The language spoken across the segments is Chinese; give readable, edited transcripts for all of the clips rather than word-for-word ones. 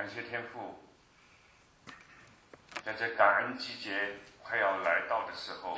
感谢天父，在这感恩季节快要来到的时候，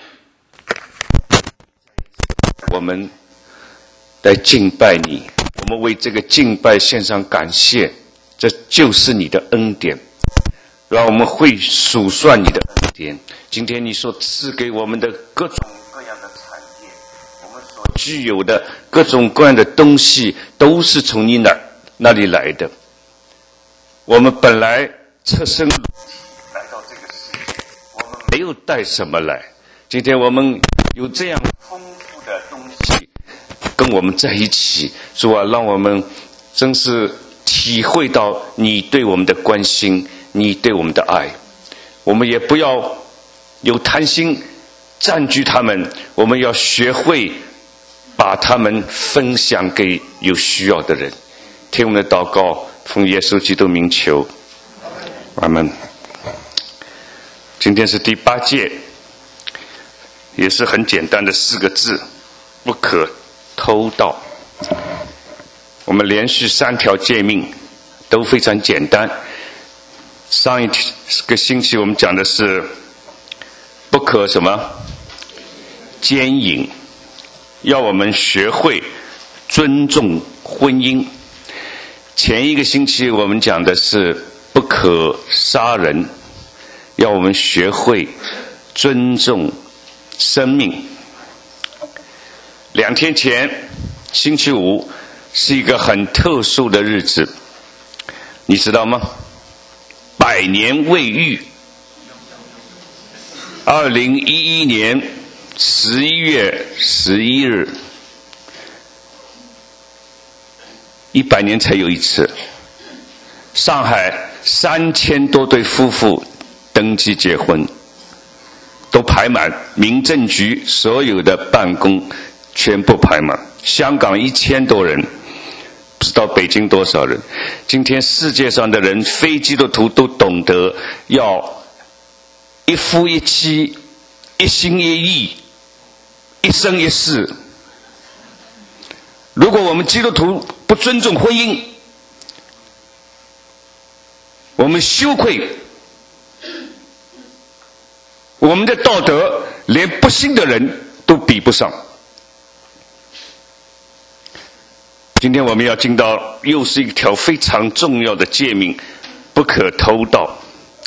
我们来敬拜你，我们为这个敬拜献上感谢，这就是你的恩典，让我们会数算你的恩典。今天你所赐给我们的各种各样的产业，我们所具有的各种各样的东西，都是从你那里来的。我们本来侧身来到这个世界，我们没有带什么来，今天我们有这样丰富的东西跟我们在一起，主啊，让我们真是体会到你对我们的关心，你对我们的爱。我们也不要有贪心占据他们，我们要学会把他们分享给有需要的人。听我们的祷告，奉耶稣基督名求，阿们。今天是第8诫，也是很简单的4个字，不可偷盗。我们连续3条诫命都非常简单。上一个星期我们讲的是不可什么奸淫，要我们学会尊重婚姻。前一个星期我们讲的是不可杀人，要我们学会尊重生命。2天前星期五是一个很特殊的日子，你知道吗？100年未遇，2011年11月11日，100年才有一次。上海3000多对夫妇登记结婚，都排满，民政局所有的办公全部排满。香港1000多人，不知道北京多少人。今天世界上的人，非基督徒都懂得要一夫一妻，一心一意，一生一世。如果我们基督徒不尊重婚姻，我们羞愧，我们的道德连不信的人都比不上。今天我们要进到又是一条非常重要的诫命，不可偷盗。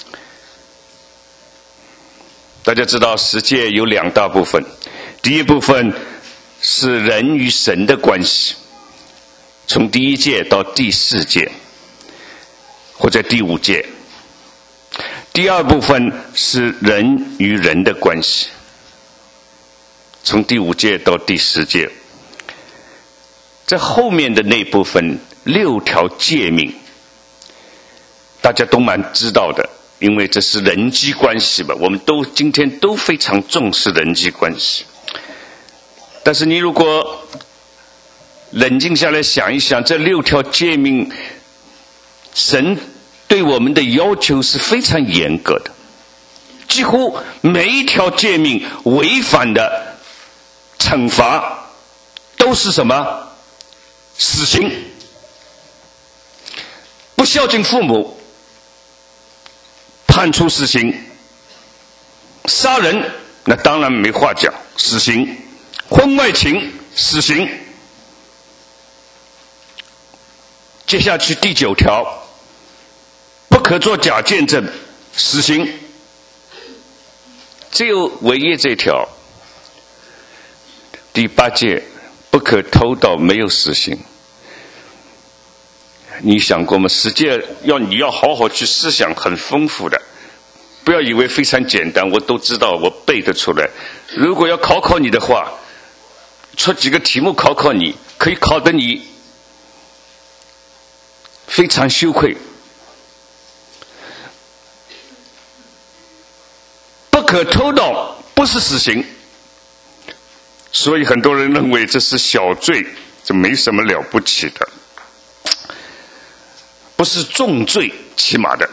大家知道10诫有2大部分，第一部分是人与神的关系，从第1诫到第4诫或者第5诫。第二部分是人与人的关系，从第5诫到第10诫。在后面的那部分6条诫命，大家都蛮知道的，因为这是人际关系吧，我们今天都非常重视人际关系。但是你如果冷静下来想一想，这6条诫命，神对我们的要求是非常严格的，几乎每一条诫命违反的惩罚都是什么？死刑。不孝敬父母，判处死刑；杀人，那当然没话讲，死刑；婚外情，死刑。接下去第9条，不可作假见证，死刑。只有唯一这条，第8诫，不可偷盗，没有死刑。你想过吗？10诫你要好好去思想，很丰富的，不要以为非常简单，我都知道，我背得出来。如果要考你的话，出几个题目考你，可以考得你非常羞愧。不可偷盗不是死刑，所以很多人认为这是小罪，这没什么了不起的，不是重罪，起码的。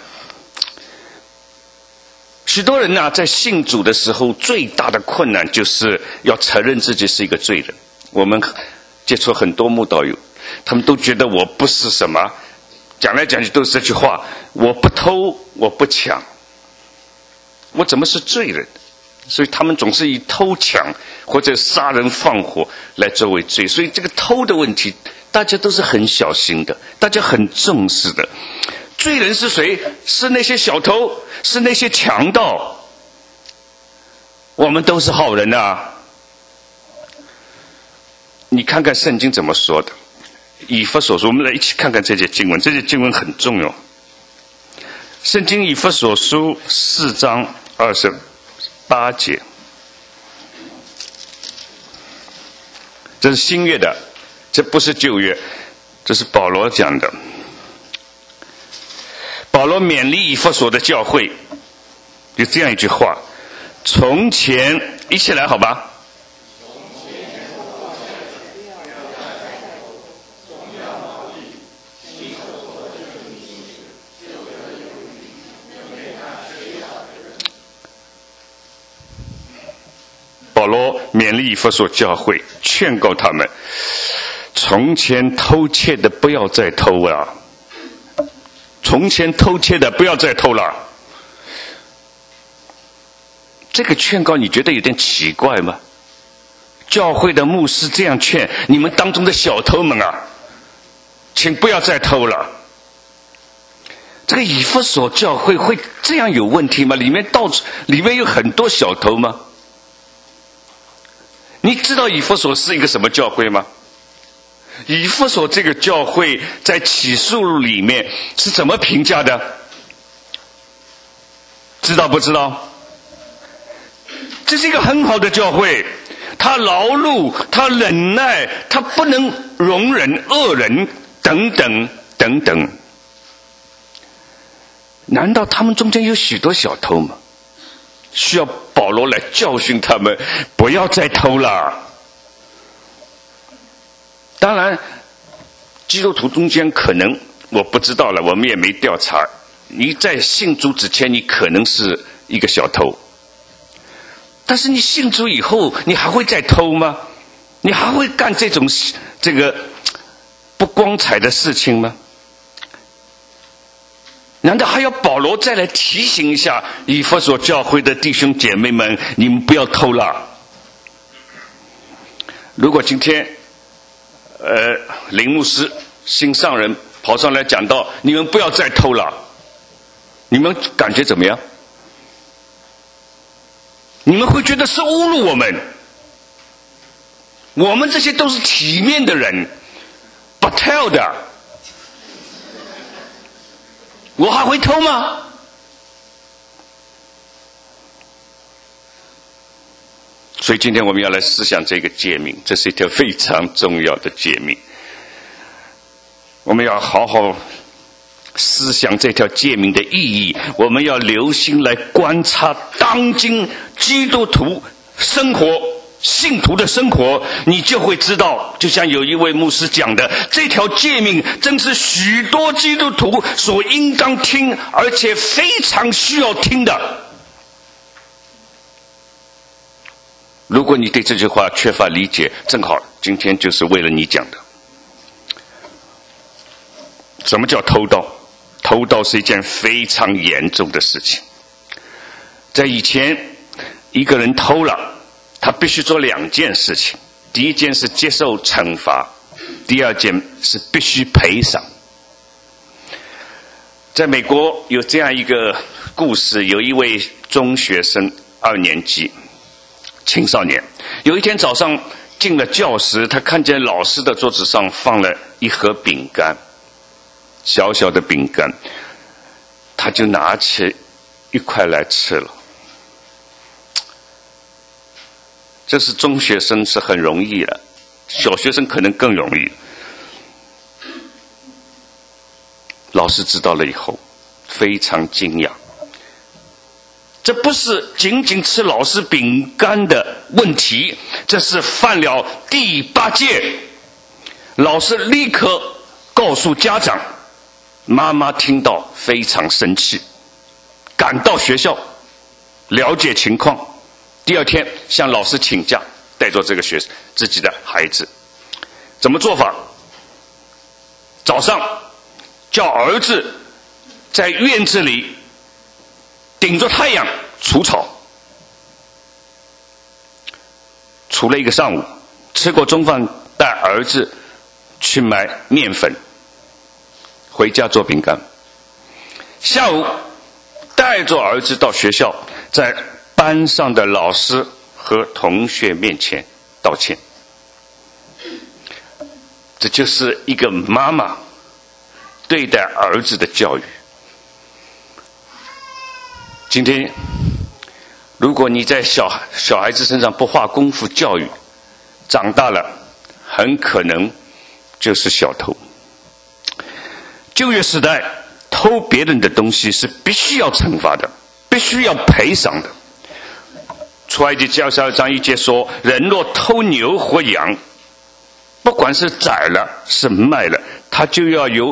许多人在信主的时候，最大的困难就是要承认自己是一个罪人。我们接触很多慕道友，他们都觉得我不是什么讲来讲去都是这句话：我不偷，我不抢，我怎么是罪人？所以他们总是以偷抢或者杀人放火来作为罪。所以这个偷的问题，大家都是很小心的，大家很重视的。罪人是谁？是那些小偷，是那些强盗。我们都是好人啊！你看看圣经怎么说的。以弗所书，我们来一起看看这节经文，这节经文很重要。圣经以弗所书4章28节，这是新约的，这不是旧约，这是保罗讲的。保罗勉励以弗所的教会，有这样一句话：从前，一起来好吧？保罗勉励以弗所教会，劝告他们：从前偷窃的不要再偷了，从前偷窃的不要再偷了。这个劝告你觉得有点奇怪吗？教会的牧师这样劝你们当中的小偷们啊，请不要再偷了。这个以弗所教会会这样有问题吗？里面有很多小偷吗？你知道以弗所是一个什么教会吗？以弗所这个教会在启示录里面是怎么评价的？知道不知道？这是一个很好的教会，他劳碌，他忍耐，他不能容忍恶人，等等等等。难道他们中间有许多小偷吗？需要保罗来教训他们，不要再偷了。当然，基督徒中间可能我不知道了，我们也没调查。你在信主之前，你可能是一个小偷，但是你信主以后，你还会再偷吗？你还会干这个不光彩的事情吗？难道还要保罗再来提醒一下以弗所教会的弟兄姐妹们，你们不要偷了？如果今天林牧师新上人跑上来讲到你们不要再偷了，你们感觉怎么样？你们会觉得是侮辱我们，我们这些都是体面的人，不偷的，我还会偷吗？所以今天我们要来思想这个诫命，这是一条非常重要的诫命。我们要好好思想这条诫命的意义，我们要留心来观察当今基督徒生活，信徒的生活，你就会知道，就像有一位牧师讲的，这条诫命正是许多基督徒所应当听，而且非常需要听的。如果你对这句话缺乏理解，正好今天就是为了你讲的。什么叫偷盗？偷盗是一件非常严重的事情。在以前，一个人偷了，他必须做2件事情。第一件是接受惩罚，第二件是必须赔偿。在美国有这样一个故事，有一位中学生2年级青少年，有一天早上进了教室，他看见老师的桌子上放了一盒饼干，小小的饼干，他就拿起一块来吃了。这是中学生是很容易的，小学生可能更容易。老师知道了以后非常惊讶，这不是仅仅吃老师饼干的问题，这是犯了第8戒。老师立刻告诉家长，妈妈听到非常生气，赶到学校了解情况，第2天向老师请假，带着这个自己的孩子。怎么做法？早上叫儿子在院子里顶着太阳除草，除了一个上午，吃过中饭，带儿子去买面粉，回家做饼干。下午带着儿子到学校，在班上的老师和同学面前道歉。这就是一个妈妈对待儿子的教育。今天如果你在小孩子身上不花功夫教育，长大了很可能就是小偷。旧约时代偷别人的东西是必须要惩罚的，必须要赔偿的。出埃及记22章1节说，人若偷牛或羊，不管是宰了是卖了，他就要以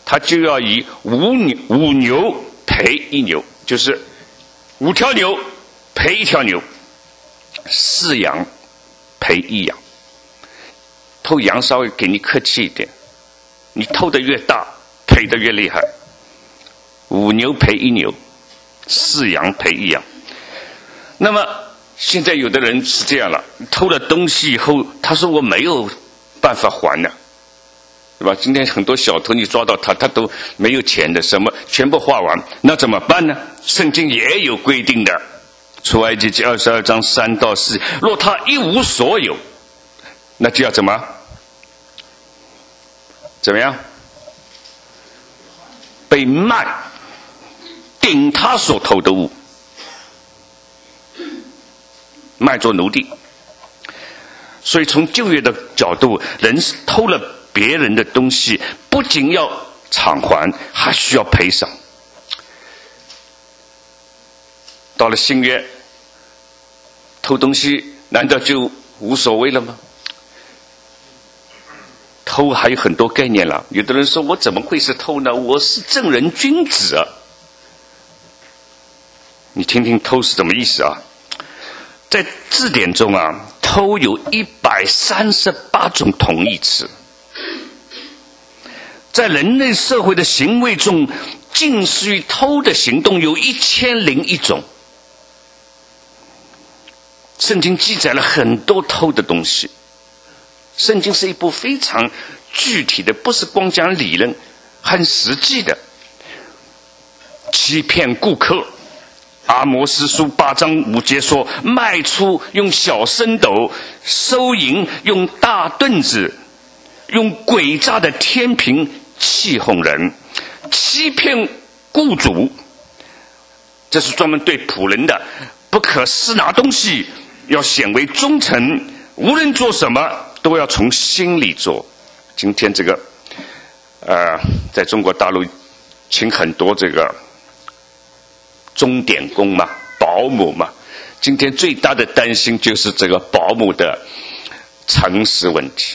5牛赔1牛，就是5条牛赔1条牛，4羊赔1羊。偷羊稍微给你客气一点，你偷的越大赔的越厉害。5牛赔1牛，4羊赔1羊。那么现在有的人是这样了，偷了东西以后，他说我没有办法还了，对吧？今天很多小偷你抓到他都没有钱的，什么全部花完，那怎么办呢？圣经也有规定的，出埃及记22章3到4，若他一无所有，那就要怎么样？被卖，顶他所偷的物，卖作奴隶。所以从旧约的角度，人偷了别人的东西，不仅要偿还，还需要赔偿。到了新约，偷东西难道就无所谓了吗？偷还有很多概念了。有的人说，我怎么会是偷呢？我是正人君子啊。你听听偷是什么意思啊？在字典中啊，偷有138种同义词。在人类社会的行为中，近似于偷的行动有1001种。圣经记载了很多偷的东西。圣经是一部非常具体的，不是光讲理论，很实际的。欺骗顾客，阿摩司书8章5节说，卖出用小升斗，收银用大盾子，用诡诈的天平欺哄人，欺骗雇主，这是专门对仆人的，不可私拿东西，要显为忠诚，无论做什么都要从心里做。今天这个在中国大陆请很多这个钟点工嘛，保姆嘛，今天最大的担心就是这个保姆的诚实问题。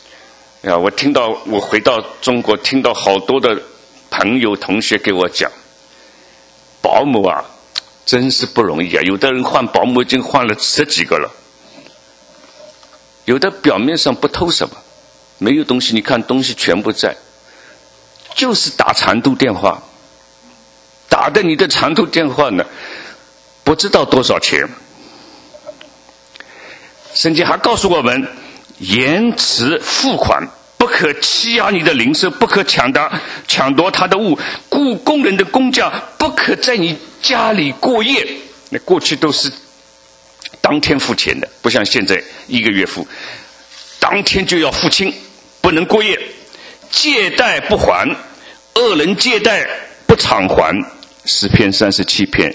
我回到中国，听到好多的朋友同学给我讲，保姆啊真是不容易啊，有的人换保姆已经换了10几个了。有的表面上不偷什么，没有东西，你看东西全部在，就是打长途电话，打的你的长途电话呢不知道多少钱。圣经还告诉我们，延迟付款，不可欺压你的邻舍，不可抢夺他的物，雇工人的工价不可在你家里过夜。那过去都是当天付钱的，不像现在1个月付，当天就要付清，不能过夜。借贷不还，恶人借贷不偿还，诗篇37篇。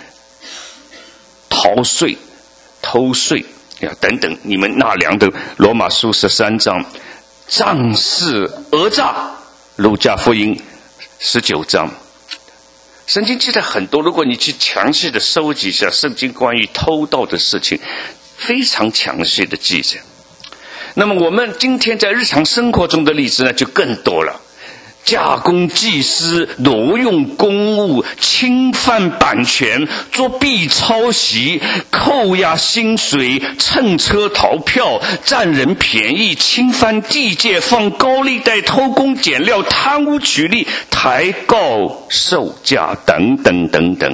偷税等等，你们纳粮的罗马书13章，仗势讹诈，路加福音19章。圣经记载很多，如果你去详细的收集一下圣经关于偷盗的事情，非常详细的记载。那么我们今天在日常生活中的例子呢就更多了，假公济私，挪用公物，侵犯版权，作弊抄袭，扣押薪水，乘车逃票，占人便宜，侵犯地界，放高利贷，偷工减料，贪污取利， 抬高售价等等等等。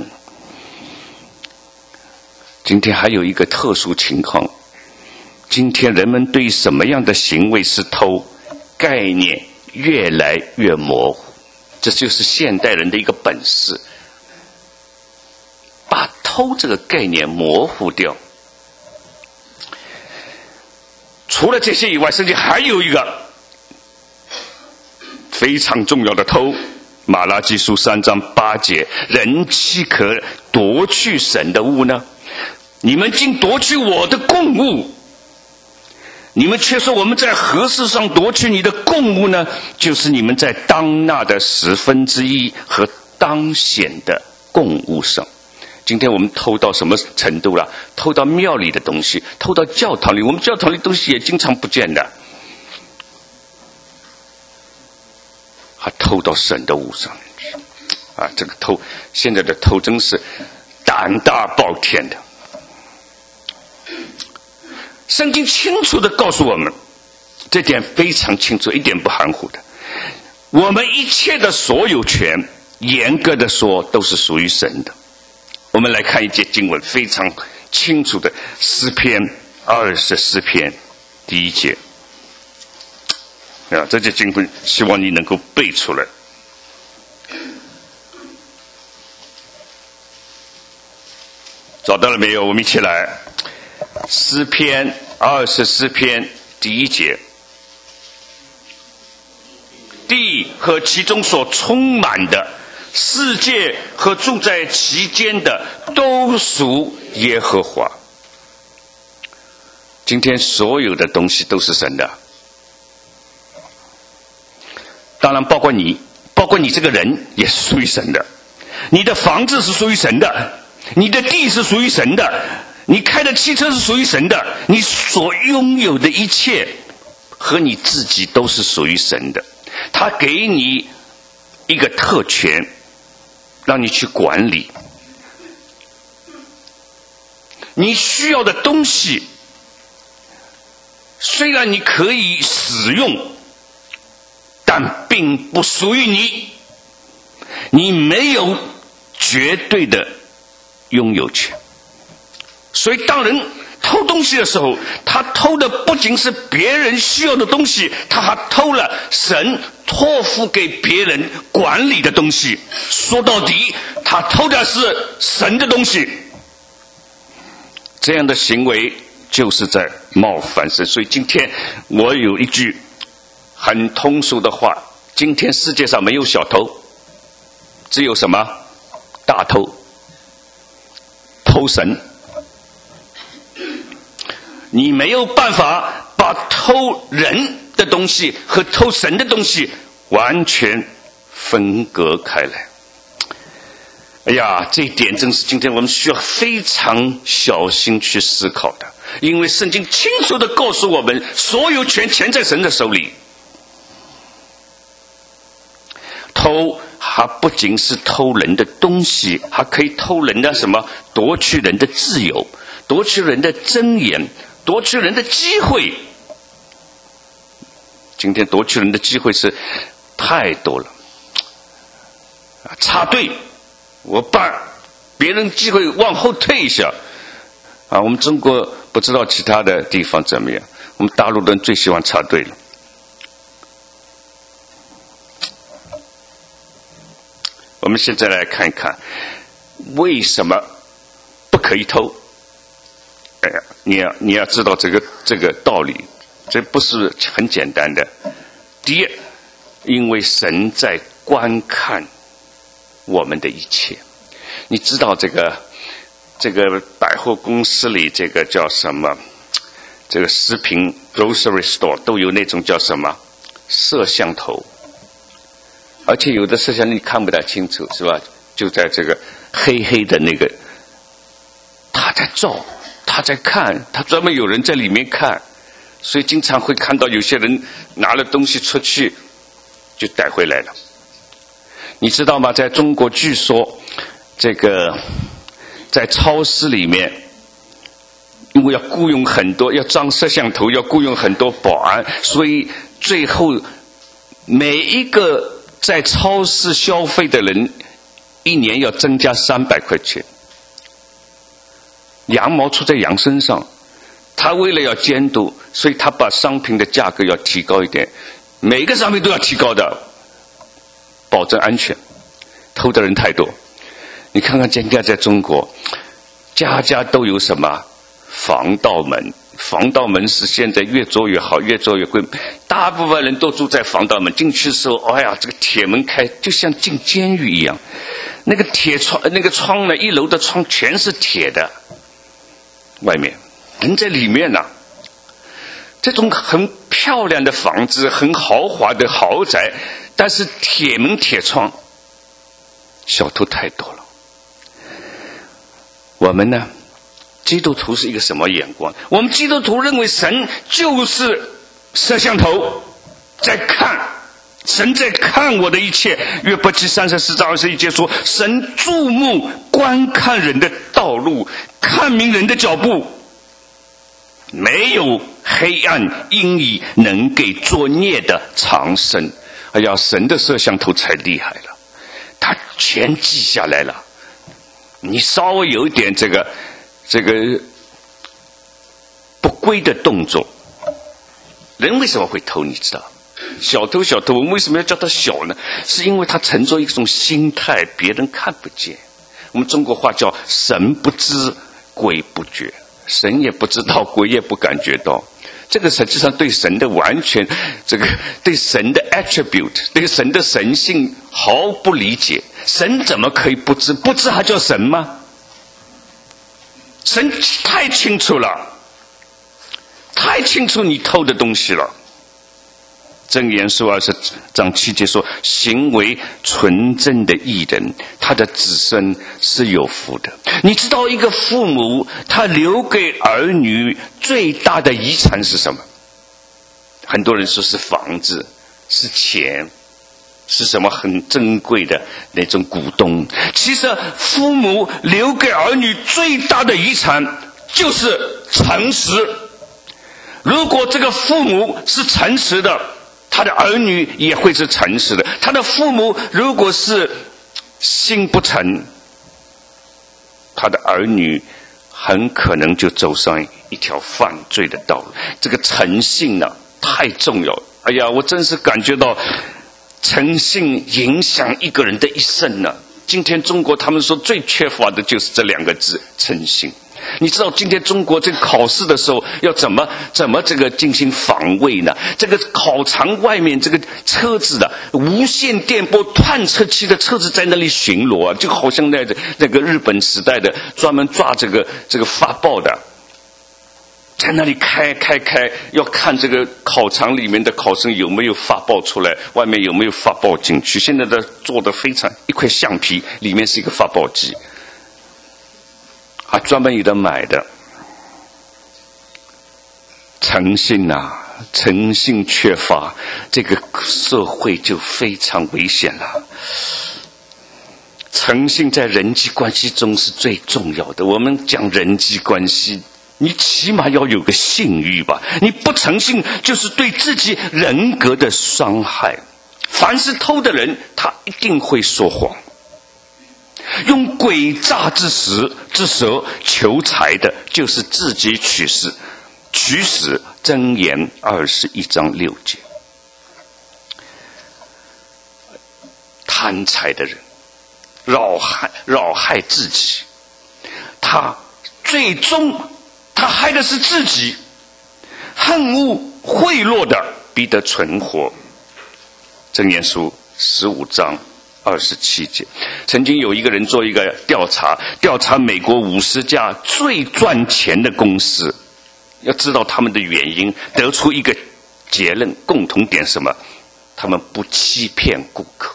今天还有一个特殊情况，今天人们对什么样的行为是偷概念越来越模糊，这就是现代人的一个本事，把偷这个概念模糊掉。除了这些以外，圣经还有一个非常重要的偷，马拉基书3章8节，人岂可夺去神的物呢？你们竟夺去我的供物，你们却说我们在何事上夺去你的供物呢？就是你们在当纳的1/10和当显的供物上。今天我们偷到什么程度了？偷到庙里的东西，偷到教堂里，我们教堂里东西也经常不见的，还偷到神的物上面去啊！这个偷，现在的偷真是胆大包天的。圣经清楚地告诉我们，这点非常清楚，一点不含糊的。我们一切的所有权，严格的说，都是属于神的。我们来看一节经文，非常清楚的，诗篇24篇1节。这节经文希望你能够背出来。找到了没有？我们一起来。诗篇24篇1节，地和其中所充满的，世界和住在其间的，都属耶和华。今天所有的东西都是神的，当然包括你这个人也是属于神的，你的房子是属于神的，你的地是属于神的，你开的汽车是属于神的，你所拥有的一切和你自己都是属于神的。他给你一个特权，让你去管理你需要的东西，虽然你可以使用，但并不属于你，你没有绝对的拥有权。所以当人偷东西的时候，他偷的不仅是别人需要的东西，他还偷了神托付给别人管理的东西。说到底，他偷的是神的东西。这样的行为就是在冒犯神。所以今天我有一句很通俗的话，今天世界上没有小偷，只有什么？大偷，偷神。你没有办法把偷人的东西和偷神的东西完全分割开来。哎呀，这一点真是今天我们需要非常小心去思考的，因为圣经清楚地告诉我们，所有权全在神的手里。偷还不仅是偷人的东西，还可以偷人的什么？夺取人的自由，夺取人的尊严，夺取人的机会。今天夺取人的机会是太多了。插队，我把别人机会往后退一下。我们中国不知道其他的地方怎么样，我们大陆人最喜欢插队了。我们现在来看一看，为什么不可以偷？你要知道这个道理，这不是很简单的。第一，因为神在观看我们的一切。你知道这个百货公司里这个叫什么？这个食品 grocery store 都有那种叫什么摄像头，而且有的摄像你看不大清楚，是吧？就在这个黑黑的那个，他在照。他在看，他专门有人在里面看，所以经常会看到有些人拿了东西出去就带回来了。你知道吗？在中国据说这个在超市里面，因为要雇佣很多，要装摄像头，要雇佣很多保安，所以最后每一个在超市消费的人一年要增加300块钱，羊毛出在羊身上，他为了要监督，所以他把商品的价格要提高一点，每个商品都要提高的，保证安全。偷的人太多，你看看现在在中国，家家都有什么防盗门，防盗门是现在越做越好，越做越贵，大部分人都住在防盗门，进去的时候，哎呀，这个铁门开就像进监狱一样，那个铁窗，那个窗呢，1楼的窗全是铁的，外面人在里面呢，这种很漂亮的房子，很豪华的豪宅，但是铁门铁窗，小偷太多了。我们呢，基督徒是一个什么眼光？我们基督徒认为神就是摄像头，在看，神在看我的一切。约伯记34章21节说，神注目观看人的道路，看明人的脚步，没有黑暗阴翳能给作孽的藏身。哎呀，神的摄像头才厉害了，他全记下来了。你稍微有一点这个不规的动作，人为什么会偷？你知道，小偷，我们为什么要叫他小呢？是因为他沉着一种心态，别人看不见。我们中国话叫神不知鬼不觉，神也不知道，鬼也不感觉到。这个实际上对神的完全，对神的 attribute， 对神的神性毫不理解。神怎么可以不知？不知还叫神吗？神太清楚了，太清楚你偷的东西了。箴言书20章7节说，行为纯正的义人，他的子孙是有福的。你知道一个父母他留给儿女最大的遗产是什么？很多人说是房子，是钱，是什么很珍贵的那种股东。其实父母留给儿女最大的遗产就是诚实。如果这个父母是诚实的，他的儿女也会是诚实的。他的父母如果是心不诚，他的儿女很可能就走上一条犯罪的道路。这个诚信呢，太重要了。哎呀，我真是感觉到诚信影响一个人的一生呢。今天中国他们说最缺乏的就是这2个字，诚信。你知道今天中国这个考试的时候要怎么这个进行防卫呢？这个考场外面这个车子的无线电波探测器的车子在那里巡逻啊，就好像那个日本时代的专门抓这个发报的，在那里开，要看这个考场里面的考生有没有发报出来，外面有没有发报进去。现在的做得非常，一块橡皮里面是一个发报机。还专门有的买的。诚信啊，诚信缺乏，这个社会就非常危险了。诚信在人际关系中是最重要的。我们讲人际关系，你起码要有个信誉吧，你不诚信就是对自己人格的伤害。凡是偷的人，他一定会说谎，用诡诈之舌求财的，就是自己取死。箴言21章6节。贪财的人扰害自己，他最终他害的是自己。恨恶贿赂的，必得存活。箴言书15章27节。曾经有一个人做一个调查美国50家最赚钱的公司，要知道他们的原因，得出一个结论，共同点什么？他们不欺骗顾客。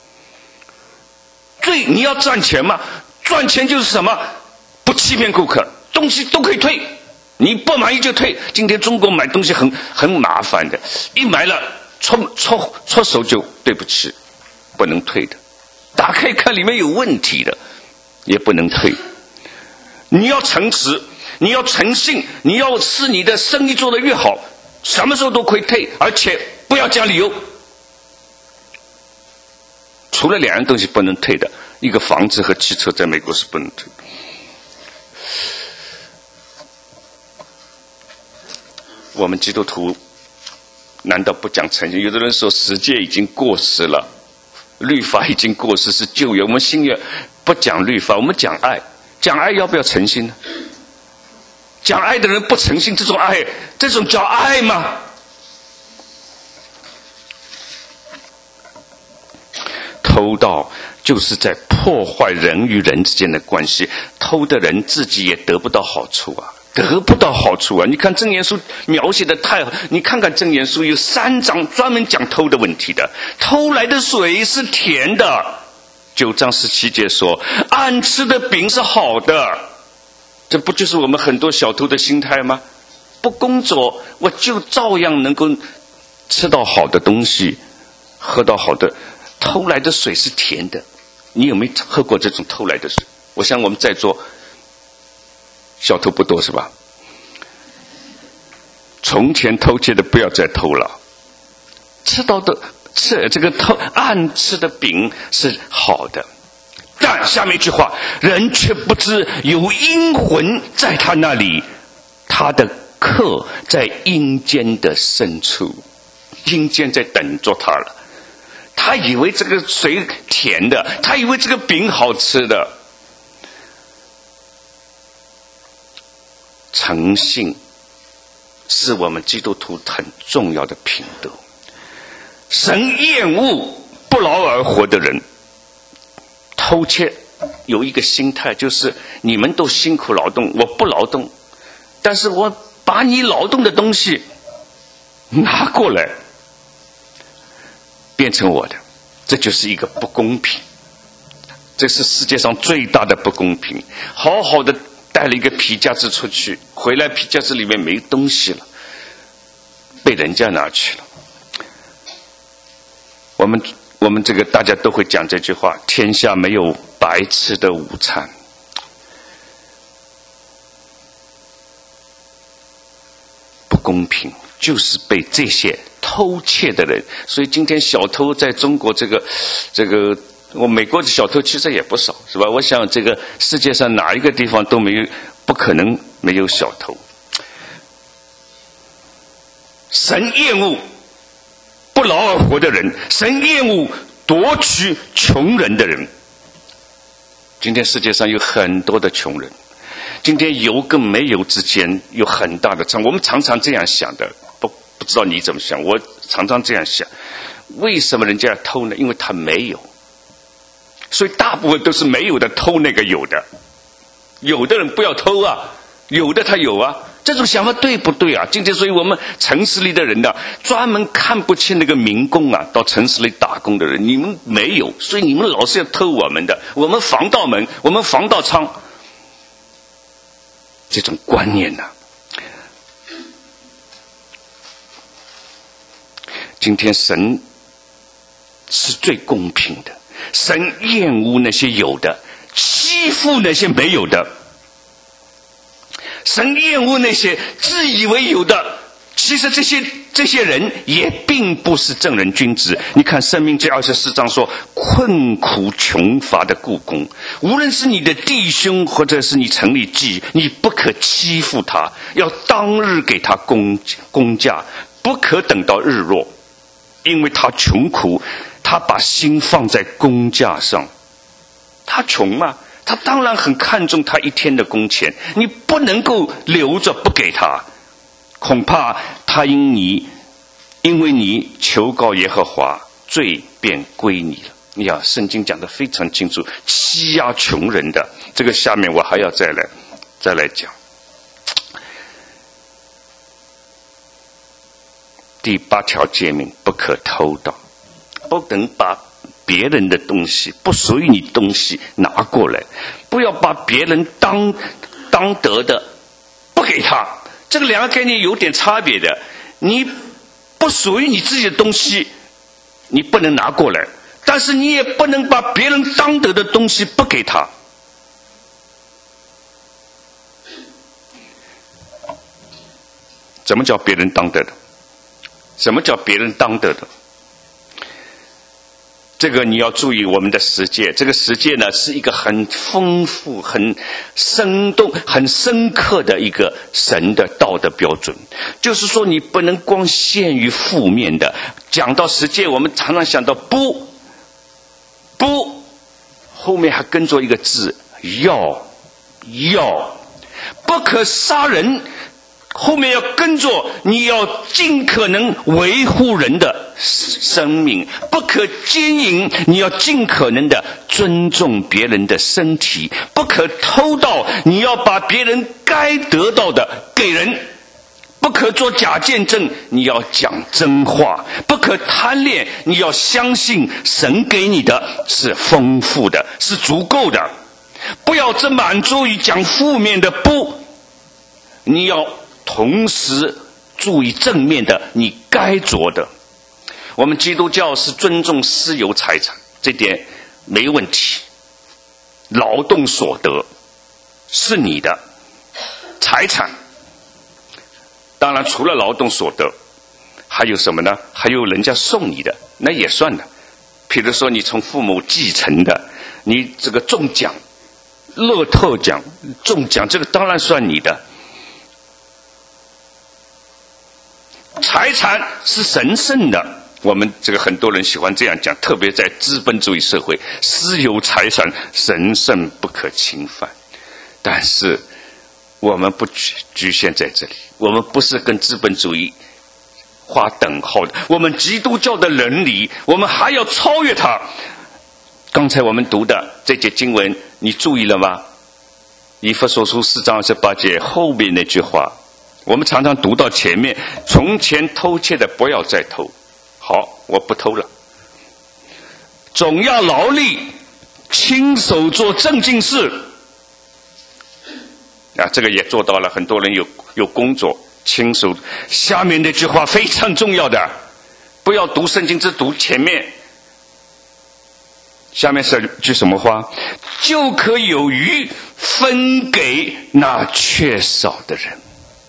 你要赚钱吗？赚钱就是什么？不欺骗顾客，东西都可以退，你不满意就退。今天中国买东西很麻烦的，一买了搓手就对不起，不能退的。打开看里面有问题的，也不能退。你要诚实，你要诚信，你要是你的生意做得越好，什么时候都可以退，而且不要讲理由。 除了2样东西不能退的，一个房子和汽车，在美国是不能退的。我们基督徒难道不讲诚信？有的人说世界已经过时了，律法已经过时，是旧约。我们新约不讲律法，我们讲爱。讲爱要不要诚信呢？讲爱的人不诚信，这种爱，这种叫爱吗？偷盗就是在破坏人与人之间的关系，偷的人自己也得不到好处啊，得不到好处啊！你看箴言书描写的太好，你看看箴言书有3章专门讲偷的问题的，偷来的水是甜的。9章17节说，暗吃的饼是好的，这不就是我们很多小偷的心态吗？不工作，我就照样能够吃到好的东西，喝到好的。偷来的水是甜的，你有没有喝过这种偷来的水？我想我们在座小偷不多是吧？从前偷窃的不要再偷了，吃到的这个暗吃的饼是好的，但下面一句话，人却不知有阴魂在他那里，他的客在阴间的深处，阴间在等着他了。他以为这个水甜的，他以为这个饼好吃的。诚信是我们基督徒很重要的品德。神厌恶不劳而获的人。偷窃有一个心态，就是你们都辛苦劳动，我不劳动，但是我把你劳动的东西拿过来变成我的，这就是一个不公平，这是世界上最大的不公平。好好的带了一个皮夹子出去，回来皮夹子里面没东西了，被人家拿去了。我们这个大家都会讲这句话，天下没有白吃的午餐。不公平就是被这些偷窃的人，所以今天小偷在中国这个我美国的小偷其实也不少，是吧？我想这个世界上哪一个地方都没有，不可能没有小偷。神厌恶不劳而获的人，神厌恶夺取穷人的人。今天世界上有很多的穷人，今天有跟没有之间有很大的差。我们常常这样想的，不知道你怎么想，我常常这样想。为什么人家要偷呢？因为他没有，所以大部分都是没有的偷那个有的。有的人不要偷啊，有的他有啊。这种想法对不对啊？今天所以我们城市里的人呢，专门看不起那个民工啊，到城市里打工的人，你们没有，所以你们老是要偷我们的，我们防盗门，我们防盗窗，这种观念呢，今天神是最公平的，神厌恶那些有的，欺负那些没有的。神厌恶那些自以为有的，其实这些人也并不是正人君子。你看申命记24章说，困苦穷乏的雇工，无论是你的弟兄或者是你城里妓，你不可欺负他，要当日给他工价，不可等到日落，因为他穷苦，他把心放在工价上。他穷嘛，他当然很看重他一天的工钱，你不能够留着不给他，恐怕他因为你求告耶和华，罪便归你了。你看圣经讲得非常清楚，欺压穷人的，这个下面我还要再来讲。第8条诫命，不可偷盗，不能把别人的东西，不属于你的东西拿过来，不要把别人当得的不给他。这个两个概念有点差别的，你不属于你自己的东西你不能拿过来，但是你也不能把别人当得的东西不给他。怎么叫别人当得的？什么叫别人当得的？ 这个你要注意，我们的十诫，这个十诫呢是一个很丰富、很生动、很深刻的一个神的道德标准。就是说，你不能光限于负面的。讲到十诫，我们常常想到不，后面还跟着一个字要，不可杀人。后面要跟着你要尽可能维护人的生命，不可奸淫，你要尽可能的尊重别人的身体，不可偷盗，你要把别人该得到的给人，不可做假见证，你要讲真话，不可贪恋，你要相信神给你的是丰富的，是足够的，不要只满足于讲负面的不，你要同时注意正面的，你该做的。我们基督教是尊重私有财产，这点没问题。劳动所得是你的财产，当然除了劳动所得还有什么呢？还有人家送你的，那也算的。比如说你从父母继承的，你这个中奖，乐透奖中奖，这个当然算你的。财产是神圣的，我们这个很多人喜欢这样讲，特别在资本主义社会，私有财产神圣不可侵犯。但是我们不局限在这里，我们不是跟资本主义划等号的，我们基督教的伦理，我们还要超越它。刚才我们读的这节经文，你注意了吗？以弗所书4章28节后面那句话，我们常常读到前面，从前偷窃的不要再偷。好，我不偷了，总要劳力，亲手做正经事。这个也做到了，很多人有工作，亲手。下面那句话非常重要的，不要读圣经只读前面。下面是句什么话？就可有余分给那缺少的人。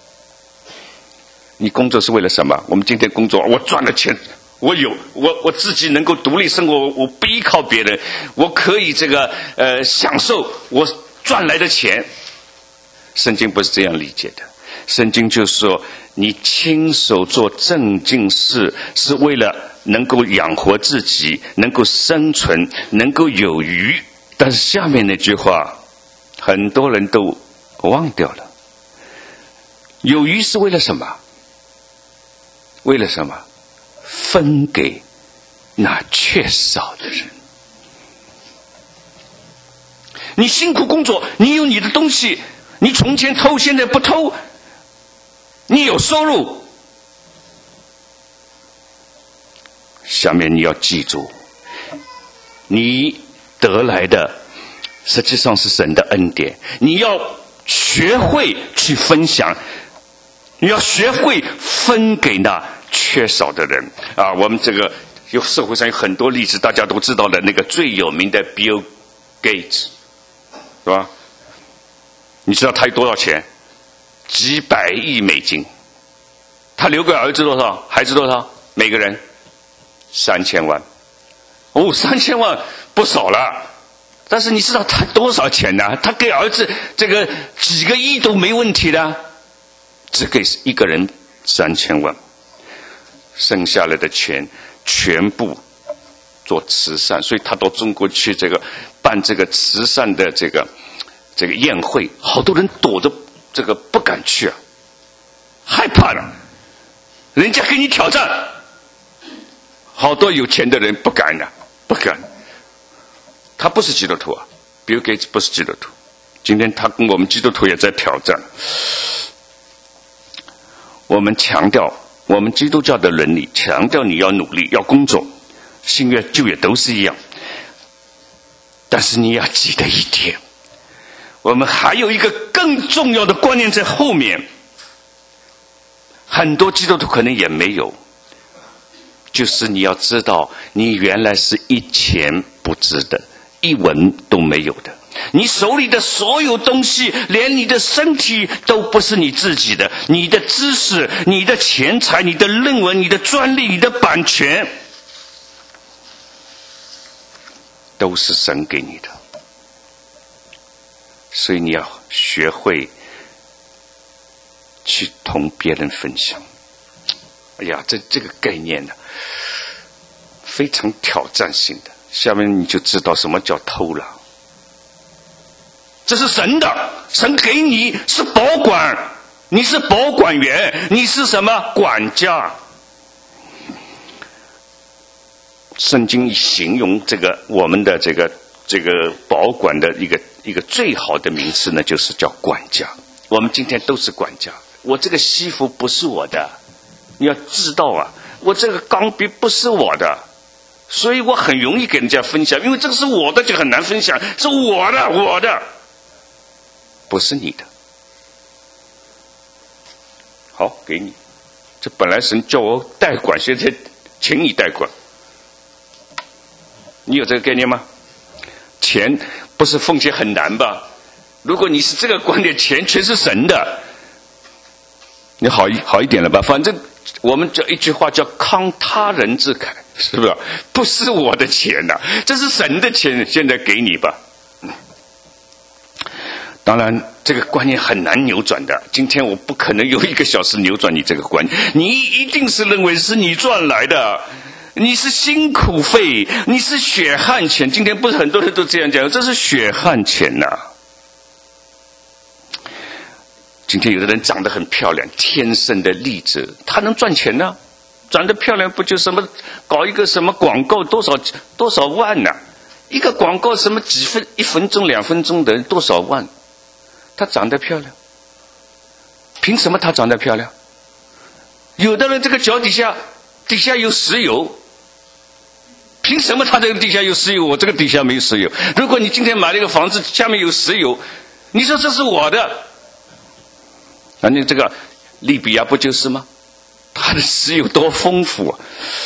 你工作是为了什么？我们今天工作，我赚了钱，我自己能够独立生活，我不依靠别人，我可以享受我赚来的钱。圣经不是这样理解的，圣经就说你亲手做正经事，是为了能够养活自己，能够生存，能够有余。但是下面那句话很多人都忘掉了，有余是为了什么？为了什么？分给那缺少的人。你辛苦工作，你有你的东西，你从前偷现在不偷，你有收入。下面你要记住，你得来的实际上是神的恩典，你要学会去分享，你要学会分给那缺少的人啊！我们这个社会上有很多例子，大家都知道的那个最有名的 Bill Gates， 是吧？你知道他有多少钱？几百亿美金。他留给儿子多少？孩子多少？每个人3000万。哦，3000万不少了。但是你知道他多少钱呢？他给儿子这个几个亿都没问题的，只给一个人3000万，剩下来的钱全部做慈善。所以他到中国去办这个慈善的这个宴会，好多人躲着不敢去啊，害怕了，人家给你挑战，好多有钱的人不敢的，不敢。他不是基督徒啊，比尔盖茨不是基督徒，今天他跟我们基督徒也在挑战。我们强调，我们基督教的伦理强调你要努力，要工作，新约旧约都是一样。但是你要记得一点，我们还有一个更重要的观念在后面，很多基督徒可能也没有，就是你要知道，你原来是一钱不值的，一文都没有的。你手里的所有东西，连你的身体都不是你自己的，你的知识，你的钱财，你的论文，你的专利，你的版权， 都是神给你的，所以你要学会去同别人分享。哎呀，这个概念呢，非常挑战性的。下面你就知道什么叫偷了。这是神的，神给你是保管，你是保管员，你是什么管家。圣经形容这个我们的这个保管的一个最好的名词呢，就是叫管家。我们今天都是管家。我这个西服不是我的，你要知道啊，我这个钢笔不是我的，所以我很容易给人家分享，因为这个是我的就很难分享，是我的，不是你的。好，给你。这本来神叫我代管，现在请你代管。你有这个概念吗？钱不是奉献很难吧？如果你是这个观点，钱全是神的，你好一点了吧？反正我们这一句话叫慷他人之慨，是不是？不是我的钱呐，这是神的钱，现在给你吧。当然这个观念很难扭转的，今天我不可能用1个小时扭转你这个观念，你一定是认为是你赚来的，你是辛苦费，你是血汗钱。今天不是很多人都这样讲，这是血汗钱呐。今天有的人长得很漂亮，天生的丽质，他能赚钱呢？长得漂亮不就什么搞一个什么广告多少万呢？一个广告什么1分钟2分钟的多少万？她长得漂亮，凭什么她长得漂亮？有的人这个脚底下有石油，凭什么他这个底下有石油，我这个底下没有石油？如果你今天买了一个房子，下面有石油，你说这是我的，那你这个利比亚不就是吗？它的石油多丰富啊！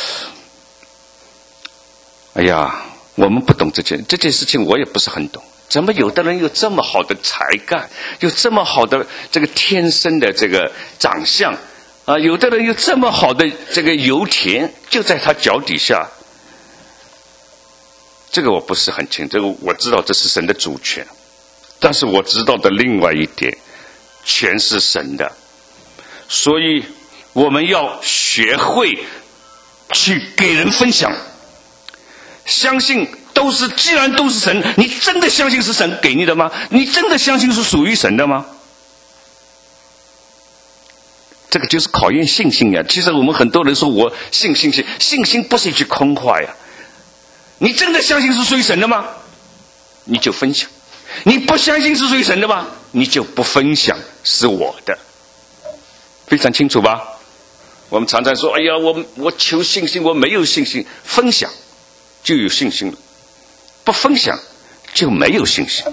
哎呀，我们不懂这件事情，我也不是很懂。怎么有的人有这么好的才干，有这么好的这个天生的这个长相啊？有的人有这么好的这个油田，就在他脚底下。这个我不是很清楚，这个我知道这是神的主权，但是我知道的另外一点，全是神的，所以我们要学会去给人分享，相信既然都是神，你真的相信是神给你的吗？你真的相信是属于神的吗？这个就是考验信心呀。其实我们很多人说我信心不是一句空话呀。你真的相信是属于神的吗？你就分享。你不相信是属于神的吗？你就不分享，是我的。非常清楚吧？我们常常说，哎呀，我求信心，我没有信心。分享就有信心了，不分享就没有信心。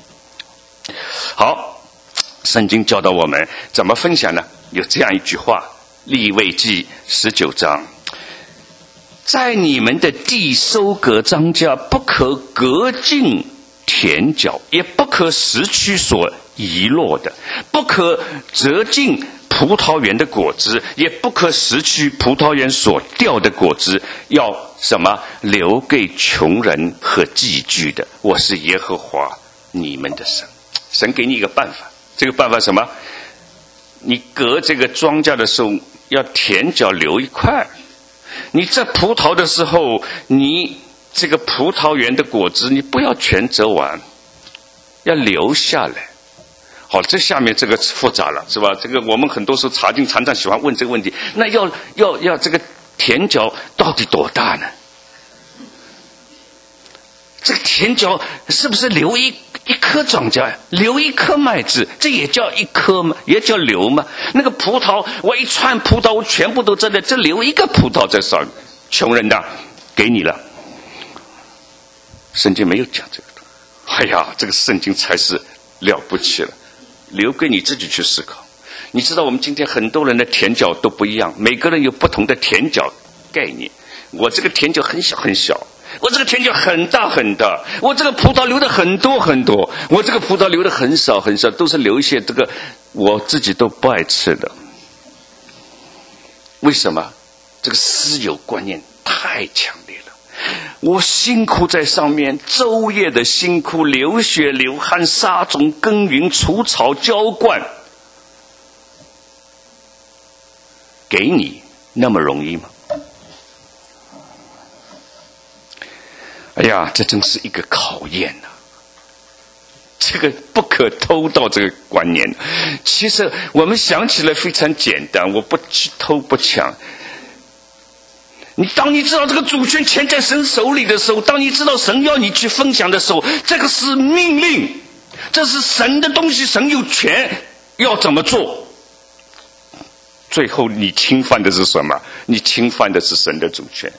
好，圣经教导我们怎么分享呢？有这样一句话，利未记19章，在你们的地收割庄稼，不可割尽田角，也不可拾取所遗落的，不可折尽葡萄园的果子，也不可拾取葡萄园所掉的果子，要什么？留给穷人和寄居的。我是耶和华你们的神。神给你一个办法，这个办法什么？你割这个庄稼的时候，要田角留一块。你这葡萄的时候，你这个葡萄园的果子，你不要全折完，要留下来。好，这下面这个复杂了，是吧？这个我们很多时候查经常常喜欢问这个问题。那要这个田角到底多大呢？这个田角是不是留一颗庄稼，留一颗麦子，这也叫一颗吗？也叫留吗？那个葡萄，我一串葡萄，我全部都在这留一个葡萄在上面，穷人的给你了。圣经没有讲这个。哎呀，这个圣经才是了不起了，留给你自己去思考。你知道我们今天很多人的田角都不一样，每个人有不同的田角概念。我这个田角很小很小，我这个田角很大很大，我这个葡萄留的很多很多，我这个葡萄留的很少很少，都是留一些这个我自己都不爱吃的。为什么？这个私有观念太强烈了。 我辛苦在上面，昼夜的辛苦，流血流汗，撒种耕耘，除草浇灌，给你那么容易吗？哎呀，这真是一个考验啊！这个不可偷盗这个观念，其实我们想起来非常简单，我不偷不抢。当你知道这个主权权在神手里的时候，当你知道神要你去分享的时候，这个是命令，这是神的东西，神有权要怎么做。最后你侵犯的是什么？你侵犯的是神的主权。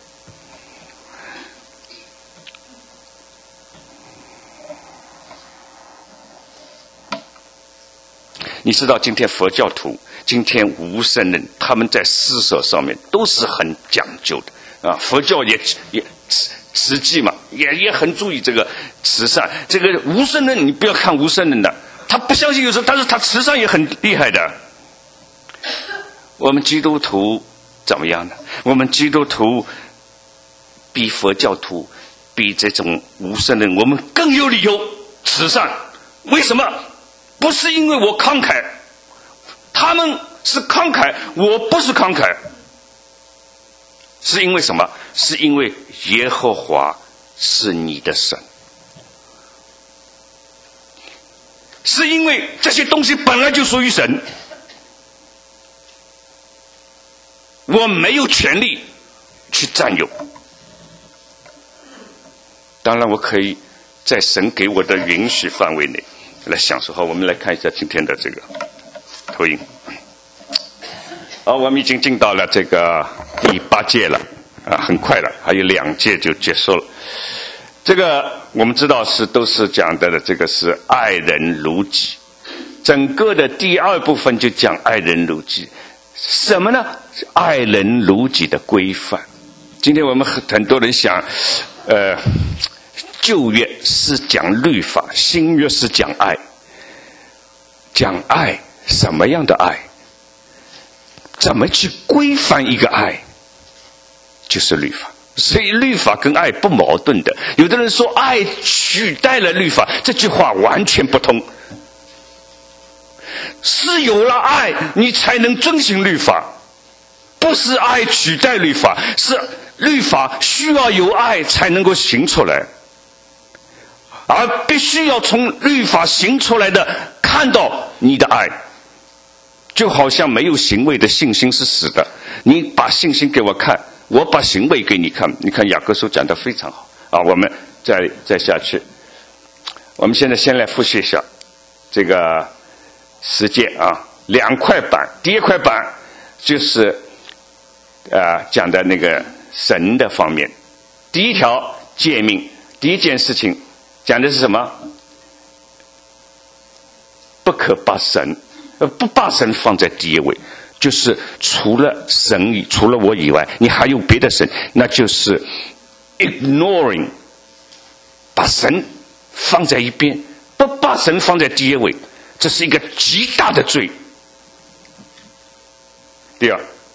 你知道今天佛教徒，今天无神人，他们在施舍上面都是很讲究的啊。佛教也慈济嘛，也很注意这个慈善。这个无神人，你不要看无神人的，他不相信有神，但是他慈善也很厉害的。我们基督徒怎么样呢？我们基督徒比佛教徒，比这种无神人，我们更有理由慈善。为什么？不是因为我慷慨，他们是慷慨，我不是慷慨。是因为什么？是因为耶和华是你的神，是因为这些东西本来就属于神，我没有权利去占有。当然我可以在神给我的允许范围内来享受。好，我们来看一下今天的这个投影。好，我们已经进到了这个第8届了啊，很快了，还有2届就结束了。这个我们知道都是讲的这个是爱人如己，整个的第2部分就讲爱人如己。什么呢？爱人如己的规范。今天我们很多人想，旧约是讲律法，新约是讲爱。讲爱，什么样的爱？怎么去规范一个爱？就是律法。所以律法跟爱不矛盾的。有的人说爱取代了律法，这句话完全不通。是有了爱，你才能遵行律法，不是爱取代律法，是律法需要有爱才能够行出来，而必须要从律法行出来的看到你的爱。就好像没有行为的信心是死的，你把信心给我看，我把行为给你看。你看雅各书讲得非常好啊。我们再下去，我们现在先来复习一下这个10诫啊，2块板。第1块板就是讲的那个神的方面。第1条诫命，第1件事情讲的是什么？不可把神不把神放在第1位，就是除了我以外，你还有别的神，那就是 ignoring， 把神放在一边，不把神放在第1位，这是一个极大的罪。第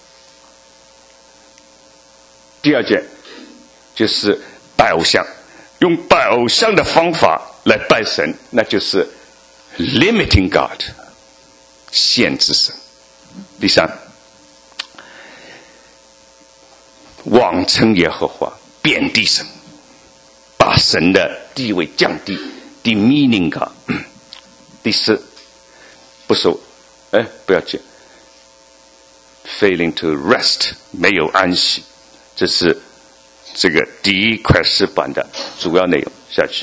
二件就是拜偶像，用拜偶像的方法来拜神，那就是 limiting God， 限制神。第3，妄称耶和华，贬低神，把神的地位降低 ，demeaning God。第4，不守，不要讲 ，failing to rest， 没有安息，这是这个第1块石板的主要内容。下去，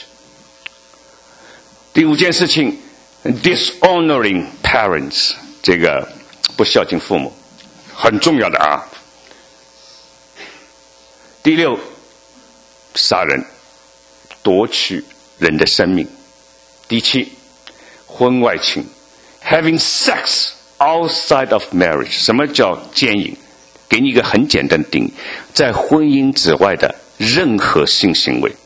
第5件事情 ，dishonoring parents， 这个不孝敬父母，很重要的啊。第6，杀人，夺取人的生命。第7，婚外情 ，having sex outside of marriage。什么叫奸淫？给你一个很简单的定义，在婚姻之外的任何性行为。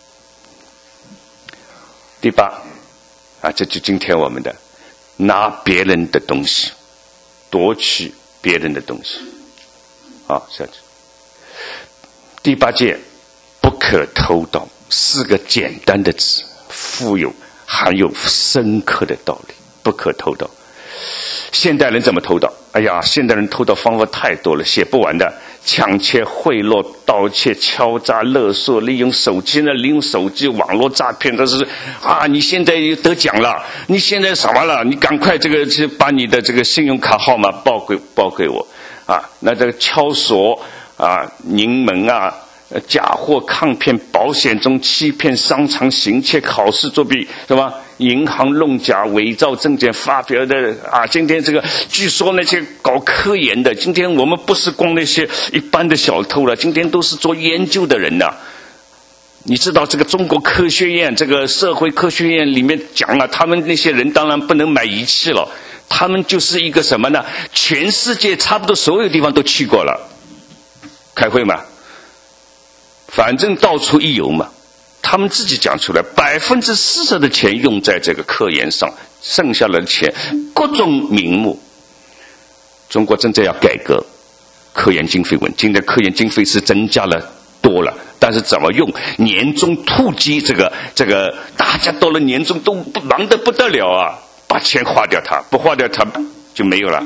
第8，这就今天我们的拿别人的东西，夺取别人的东西。好，下去。第8诫，不不可偷盗，4个简单的字，含有深刻的道理。不可偷盗。现代人怎么偷盗？哎呀，现代人偷盗方法太多了，写不完的。抢窃、贿赂、盗窃、敲诈、勒索，利用手机网络诈骗，这是你现在得奖了，你现在什么了？你赶快去把你的这个信用卡号码报给我那这个敲锁拧门假货、抗骗、保险中欺骗、商场行窃、考试作弊，是吧？银行弄假、伪造证件发表的今天这个据说那些搞科研的，今天我们不是光那些一般的小偷了，今天都是做研究的人了。你知道这个中国科学院，这个社会科学院里面讲了，他们那些人当然不能买仪器了，他们就是一个什么呢？全世界差不多所有地方都去过了，开会嘛。反正到处一游嘛，他们自己讲出来，40%的钱用在这个科研上，剩下的钱各种名目。中国真正要改革，科研经费稳定的，科研经费是增加了多了，但是怎么用？年终突击这个大家到了年终都忙得不得了把钱花掉它，不花掉它就没有了。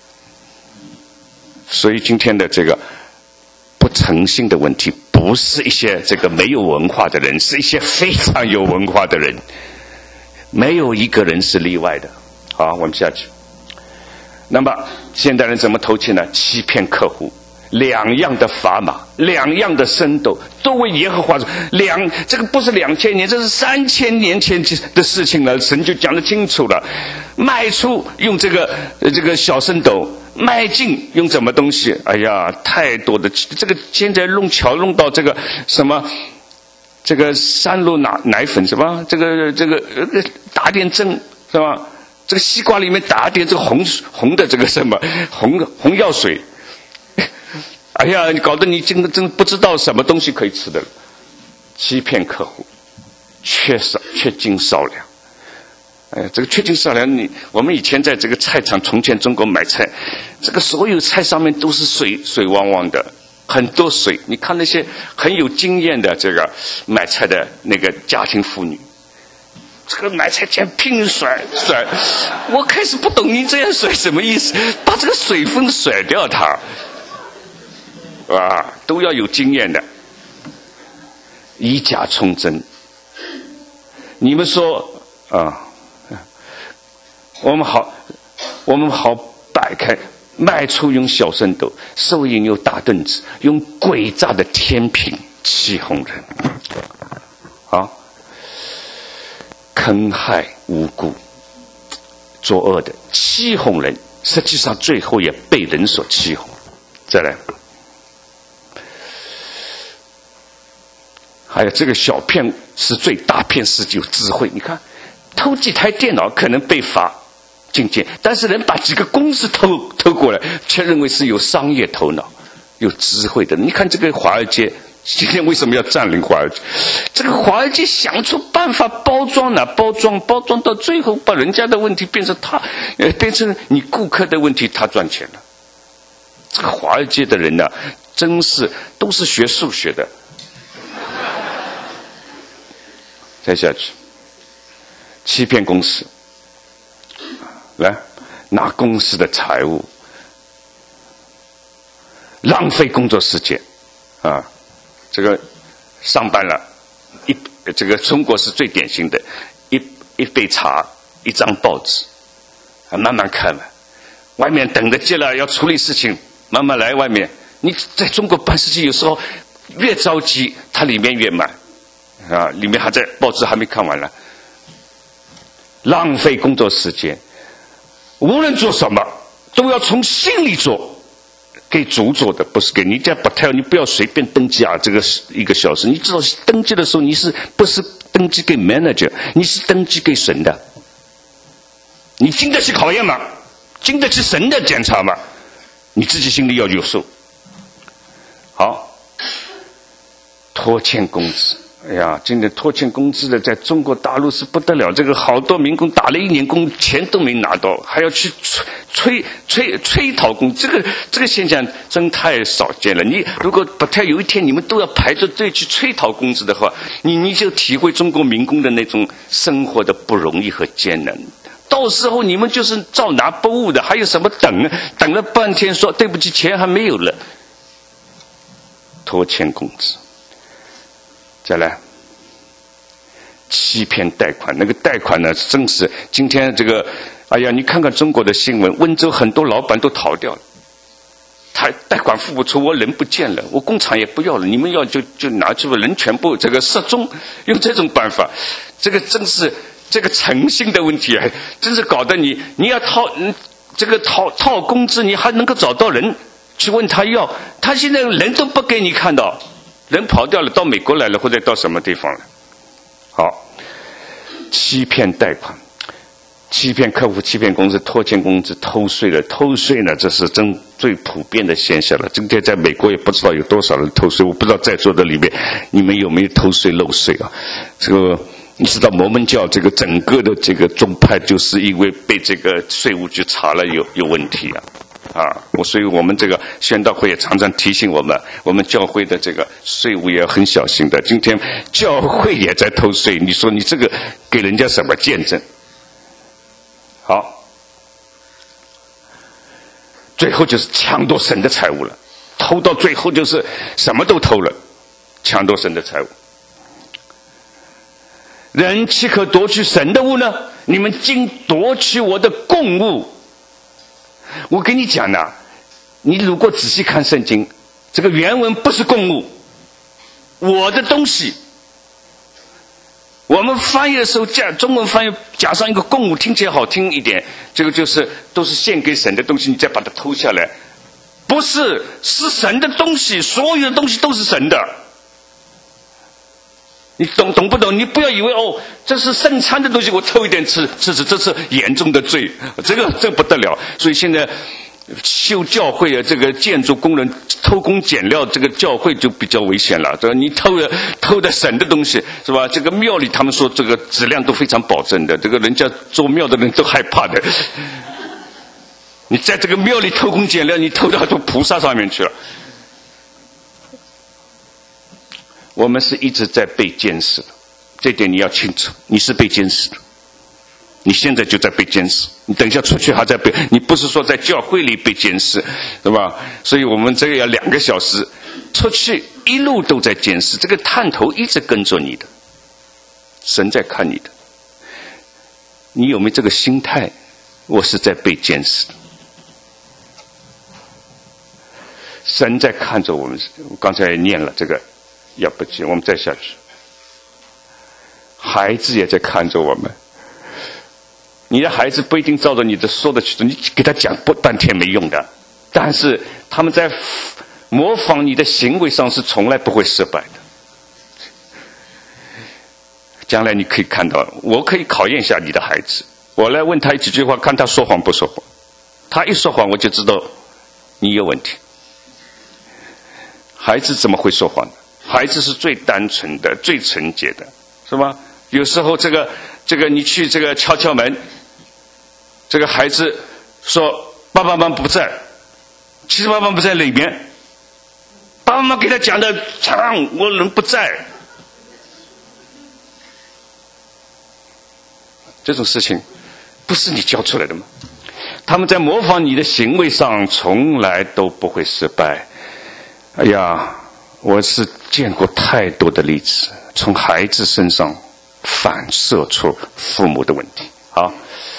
所以今天的这个不诚信的问题，不是一些这个没有文化的人，是一些非常有文化的人，没有一个人是例外的。好，我们下去。那么现代人怎么偷窃呢？欺骗客户，2样的砝码，2样的升斗，都为耶和华说。这个不是2000年，这是3000年前的事情了。神就讲得清楚了，卖出用这个小升斗，迈进用什么东西？哎呀，太多的这个现在弄到这个什么，这个3鹿奶粉是吧？这个打点针是吧？这个西瓜里面打点这个红的这个什么红药水，哎呀，你搞得你真不知道什么东西可以吃的了。欺骗客户，缺斤少两。这个缺斤少两，我们以前在这个菜场，从前中国买菜，这个所有菜上面都是水汪汪的，很多水。你看那些很有经验的这个买菜的那个家庭妇女，这个买菜前拼甩，我开始不懂你这样甩什么意思，把这个水分甩掉它，都要有经验的，以假充真。你们说我们好摆开，卖出用小升斗，收银用大凳子，用诡诈的天平欺哄人，坑害无辜，作恶的欺哄人，实际上最后也被人所欺哄。再来，还有这个小骗是罪，大骗是有智慧。你看，偷几台电脑可能被罚进监，但是人把几个公司偷过来，却认为是有商业头脑、有智慧的。你看这个华尔街，今天为什么要占领华尔街？这个华尔街想出办法包装到最后，把人家的问题变成你顾客的问题，他赚钱了。这个华尔街的人呢，真是都是学数学的。再下去，欺骗公司，来拿公司的财物，浪费工作时间这个上班了，这个中国是最典型的，一杯茶，一张报纸，慢慢看嘛。外面等得急了，要处理事情，慢慢来。外面你在中国办事情，有时候越着急，它里面越慢里面还在报纸还没看完了，浪费工作时间。无论做什么，都要从心里做。给主做的，不是给你家不太，你不要随便登记这个1个小时。你知道登记的时候，你是不是登记给 manager？ 你是登记给神的。你经得起考验吗？经得起神的检查吗？你自己心里要有数。好，拖欠工资， 哎呀，今天拖欠工资的在中国大陆是不得了，这个好多民工打了1年工，钱都没拿到，还要去催讨工，这个现象真太少见了。你如果不太有一天你们都要排着队去催讨工资的话，你就体会中国民工的那种生活的不容易和艰难。到时候你们就是照拿不误的，还有什么等了半天说对不起，钱还没有了，拖欠工资。再来，欺骗贷款，那个贷款呢，真是今天这个，哎呀，你看看中国的新闻，温州很多老板都逃掉了，他贷款付不出，我人不见了，我工厂也不要了，你们要就拿去吧，人全部这个失踪，用这种办法，这个真是这个诚信的问题啊，真是搞得你要套工资，你还能够找到人去问他要，他现在人都不给你看到。人跑掉了，到美国来了，或者到什么地方了。好，欺骗贷款，欺骗客户，欺骗公司，拖欠工资，偷税了。偷税呢，这是最普遍的现象了。今天在美国也不知道有多少人偷税，我不知道在座的里面你们有没有偷税漏税啊？这个你知道摩门教这个整个的这个宗派，就是因为被这个税务局查了有问题啊。所以我们这个宣道会也常常提醒我们教会的这个税务也要很小心的。今天教会也在偷税，你说你这个给人家什么见证？好，最后就是抢夺神的财物了，偷到最后就是什么都偷了，抢夺神的财物。人岂可夺取神的物呢？你们竟夺取我的供物。我跟你讲呢，你如果仔细看圣经，这个原文不是供物，我的东西。我们翻译的时候中文翻译加上一个供物，听起来好听一点，这个就是都是献给神的东西，你再把它偷下来，不是，是神的东西，所有的东西都是神的。你懂不懂？你不要以为这是圣餐的东西，我偷一点吃，这是严重的罪，这不得了。所以现在修教会啊，这个建筑工人偷工减料，这个教会就比较危险了。这个你偷的神的东西是吧？这个庙里他们说这个质量都非常保证的，这个人家做庙的人都害怕的。你在这个庙里偷工减料，你偷到菩萨上面去了。我们是一直在被监视的，这点你要清楚，你是被监视的，你现在就在被监视，你等一下出去还在被，你不是说在教会里被监视，对吧？所以我们这个要2个小时出去，一路都在监视，这个探头一直跟着你的，神在看你的，你有没有这个心态？我是在被监视的，神在看着我们。我刚才也念了这个。要不急，我们再下去。孩子也在看着我们，你的孩子不一定照着你的说的去做，你给他讲半天没用的，但是他们在模仿你的行为上是从来不会失败的。将来你可以看到，我可以考验一下你的孩子，我来问他几句话，看他说谎不说谎。他一说谎，我就知道你有问题。孩子怎么会说谎呢？孩子是最单纯的、最纯洁的，是吧？有时候这个你去这个敲门，这个孩子说爸爸妈妈不在，其实爸爸妈妈不在里面，爸爸妈妈给他讲的我人不在，这种事情不是你教出来的吗？他们在模仿你的行为上从来都不会失败。哎呀，我是见过太多的例子，从孩子身上反射出父母的问题。好，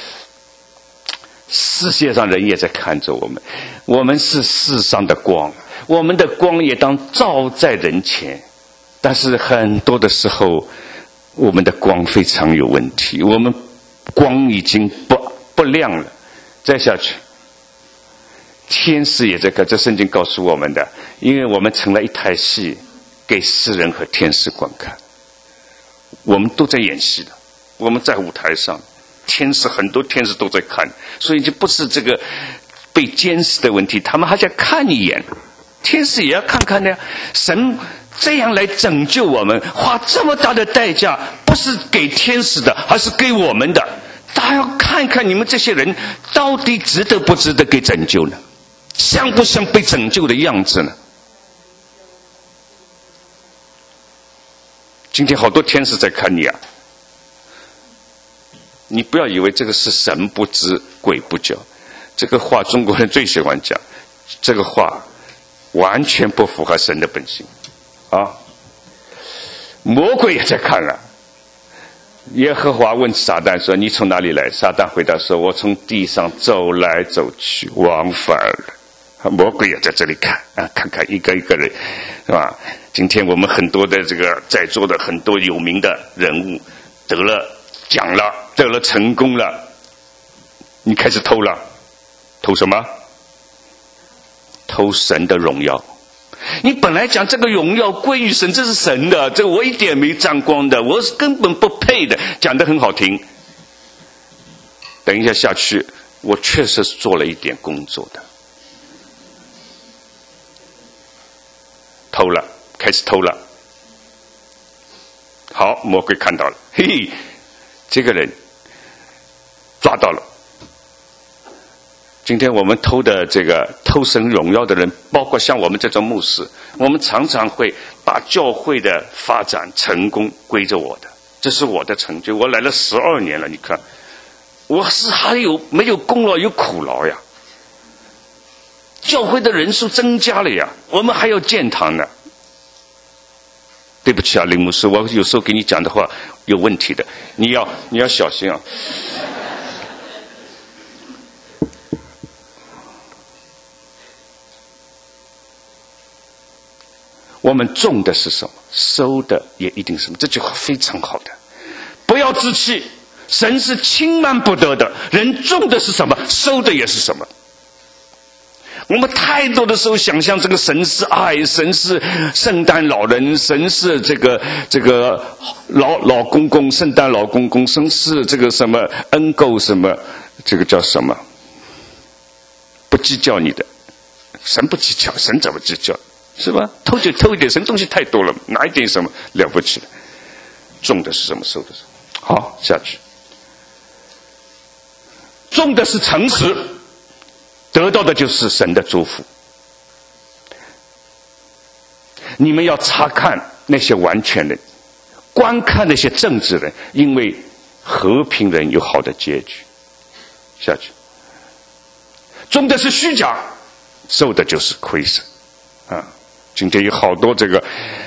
世界上人也在看着我们，我们是世上的光，我们的光也当照在人前，但是很多的时候我们的光非常有问题，我们光已经不亮了。再下去，天使也在看，这圣经告诉我们的，因为我们成了一台戏，给世人和天使观看，我们都在演戏的，我们在舞台上，很多天使都在看，所以就不是这个被监视的问题，他们还在看一眼，天使也要看看的呀。神这样来拯救我们，花这么大的代价，不是给天使的，而是给我们的。大家要看看你们这些人到底值得不值得给拯救呢？像不像被拯救的样子呢？今天好多天使在看你啊！你不要以为这个是神不知鬼不觉，这个话中国人最喜欢讲，这个话完全不符合神的本性啊！魔鬼也在看啊。耶和华问撒旦说：“你从哪里来？”撒旦回答说：“我从地上走来走去，往返了。”魔鬼也在这里看啊，看看一个一个人，是吧？今天我们很多的这个在座的很多有名的人物得了奖了，得了成功了，你开始偷了，偷什么？偷神的荣耀。你本来讲这个荣耀归于神，这是神的，这我一点没沾光的，我是根本不配的，讲得很好听。等一下下去，我确实是做了一点工作的。偷了，开始偷了。好，魔鬼看到了，嘿嘿，这个人抓到了。今天我们偷的这个偷神荣耀的人，包括像我们这种牧师，我们常常会把教会的发展成功归着我的，这是我的成就。我来了12年了，你看，我是还有没有功劳有苦劳呀？教会的人数增加了呀，我们还要建堂呢。对不起啊，林牧师，我有时候给你讲的话有问题的，你要小心啊。我们种的是什么，收的也一定是什么。这句话非常好的，不要自欺，神是轻慢不得的，人种的是什么，收的也是什么。我们太多的时候想象这个神是爱，神是圣诞老人，神是这个老公公，圣诞老公公，神是这个什么恩够什么，这个叫什么？不计较你的，神不计较，神怎么计较？是吧？偷就偷一点，神东西太多了，拿一点什么了不起的？种的是什么，收的是什么？好，下去。种的是诚实，得到的就是神的祝福。你们要查看那些完全人，观看那些正直人，因为和平人有好的结局。下去。种的是虚假，受的就是亏损啊！今天有好多这个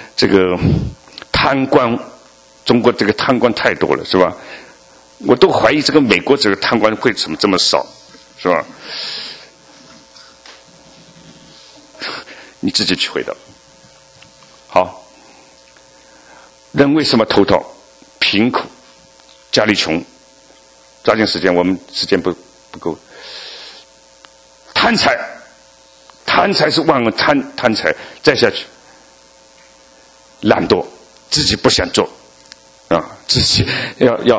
贪官，中国这个贪官太多了，是吧？我都怀疑这个美国这个贪官会怎么这么少，是吧？你自己去回答。好，人为什么头痛？贫苦，家里穷。抓紧时间，我们时间不够。贪财，贪财是万恶，贪财。再下去，懒惰，自己不想做啊，自己要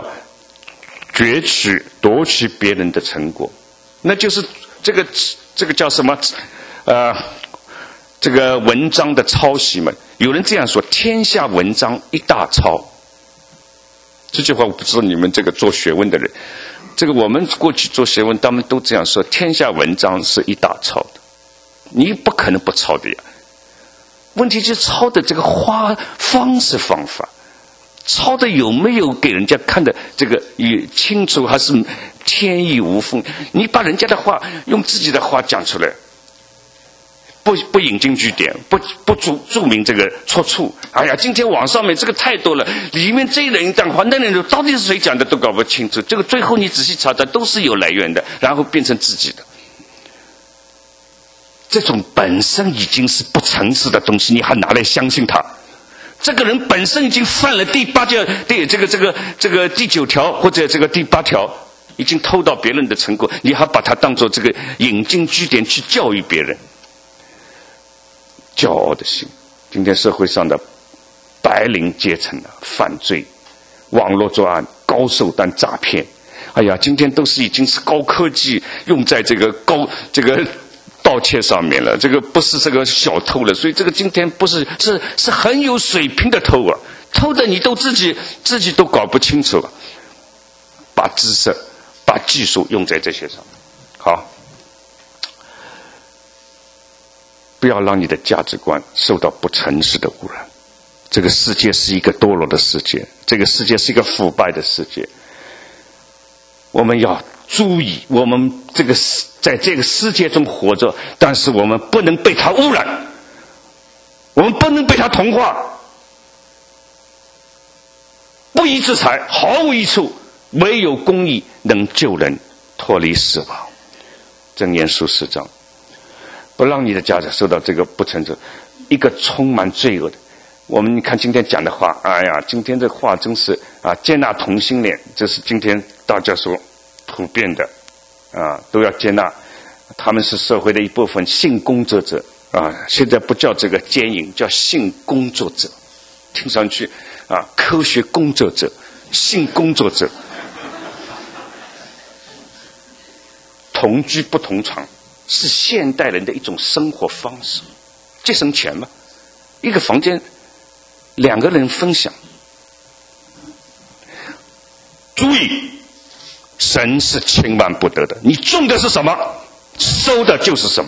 夺取别人的成果，那就是这个叫什么？这个文章的抄袭嘛。有人这样说：天下文章一大抄。这句话我不知道你们这个做学问的人，这个我们过去做学问，他们都这样说：天下文章是一大抄的，你不可能不抄的呀。问题就是抄的这个方式方法，抄的有没有给人家看的这个清楚，还是天衣无缝？你把人家的话用自己的话讲出来，不引经据典，不注明这个出处。哎呀，今天网上面这个太多了，里面这人一段话，那人到底是谁讲的都搞不清楚。这个最后你仔细查查，都是有来源的，然后变成自己的。这种本身已经是不诚实的东西，你还拿来相信他？这个人本身已经犯了第9条或者这个第8条，已经偷到别人的成果，你还把它当作这个引经据典去教育别人。骄傲的心，今天社会上的白领阶层的犯罪、网络作案、高手段诈骗，哎呀，今天都是已经是高科技用在这个盗窃上面了，这个不是这个小偷了，所以这个今天不是是很有水平的偷啊，偷的你都自己都搞不清楚了。把知识、把技术用在这些上，好，不要让你的价值观受到不诚实的污染。这个世界是一个堕落的世界，这个世界是一个腐败的世界。我们要注意，我们在这个世界中活着，但是我们不能被它污染，我们不能被它同化。不义之财毫无益处，唯有公义能救人脱离死亡。箴言书10章，不让你的家长受到这个不诚实，一个充满罪恶的。我们看今天讲的话，哎呀，今天这话真是啊，接纳同性恋，这是今天大家所普遍的啊，都要接纳，他们是社会的一部分，性工作者啊，现在不叫这个奸淫，叫性工作者，听上去啊，科学工作者、性工作者，同居不同床，是现代人的一种生活方式，节省钱嘛，一个房间2个人分享。注意，神是千万不得的，你种的是什么，收的就是什么。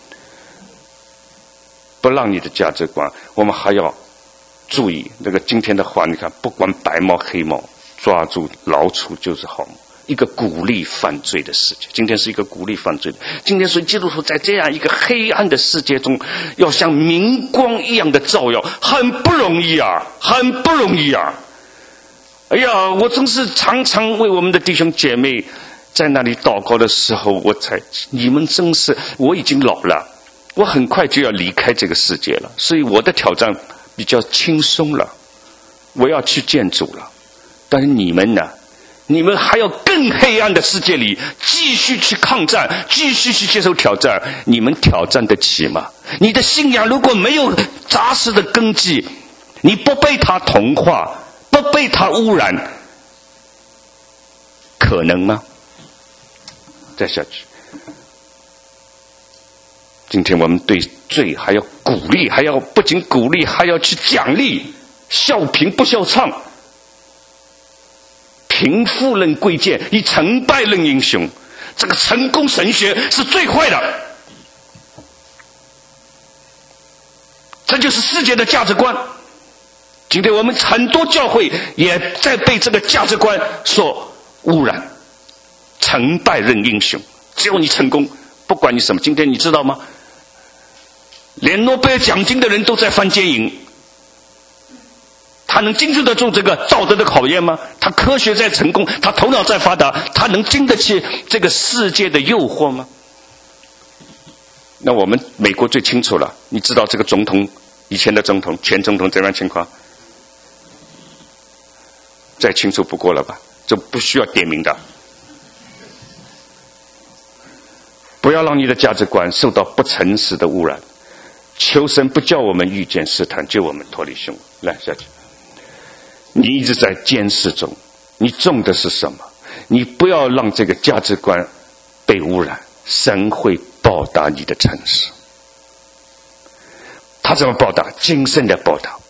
不让你的价值观，我们还要注意那个今天的话，你看，不管白猫黑猫，抓住老鼠就是好猫。一个鼓励犯罪的世界，今天是一个鼓励犯罪的。今天所以基督徒在这样一个黑暗的世界中，要像明光一样的照耀，很不容易啊，很不容易啊！哎呀，我真是常常为我们的弟兄姐妹在那里祷告的时候，你们真是，我已经老了，我很快就要离开这个世界了，所以我的挑战比较轻松了，我要去见主了。但是你们呢？你们还要更黑暗的世界里继续去抗战，继续去接受挑战，你们挑战得起吗？你的信仰如果没有扎实的根基，你不被它同化，不被它污染，可能吗？再下去，今天我们对罪还要鼓励，还要不仅鼓励，还要去奖励，笑贫不笑娼，贫富论贵贱，以成败论英雄。这个成功神学是最坏的，这就是世界的价值观。今天我们很多教会也在被这个价值观所污染，成败论英雄，只有你成功，不管你什么。今天你知道吗？连诺贝尔奖金的人都在犯奸淫，他能经受得住这个道德的考验吗？他科学在成功，他头脑在发达，他能经得起这个世界的诱惑吗？那我们美国最清楚了，你知道这个总统，以前的总统、前总统怎样情况？再清楚不过了吧？这不需要点名的。不要让你的价值观受到不诚实的污染。求神不叫我们遇见试探，救我们脱离凶恶。来，下去。你一直在监视中，你种的是什么？你不要让这个价值观被污染，神会报答你的诚实。他怎么报答？今生的报答。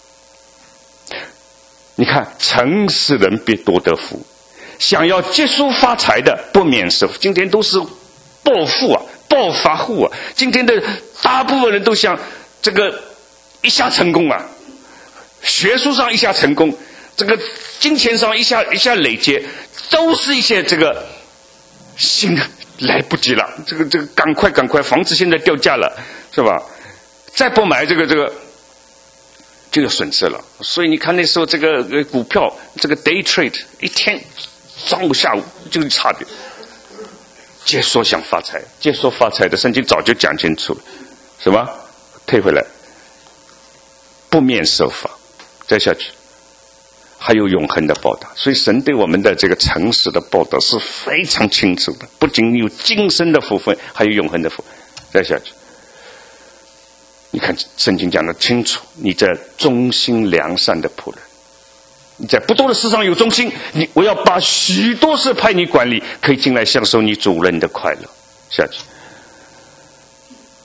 你看，诚实人必多得福，想要结束发财的不免受。今天都是暴富啊，暴发户啊，今天的大部分人都想这个一下成功啊，学术上一下成功，这个金钱上一下累积，都是一些这个心来不及了，这个赶快，房子现在掉价了，是吧？再不买这个就有损失了。所以你看那时候这个股票这个 day trade 一天上午下午就是差别。接说想发财，接说发财的圣经早就讲清楚了，什么？退回来，不免受罚。再下去，还有永恒的报答。所以神对我们的这个诚实的报答是非常清楚的，不仅有今生的福分，还有永恒的福。再下去，你看圣经讲得清楚，你这忠心良善的仆人，你在不多的事上有忠心，我要把许多事派你管理，可以进来享受你主人的快乐。下去，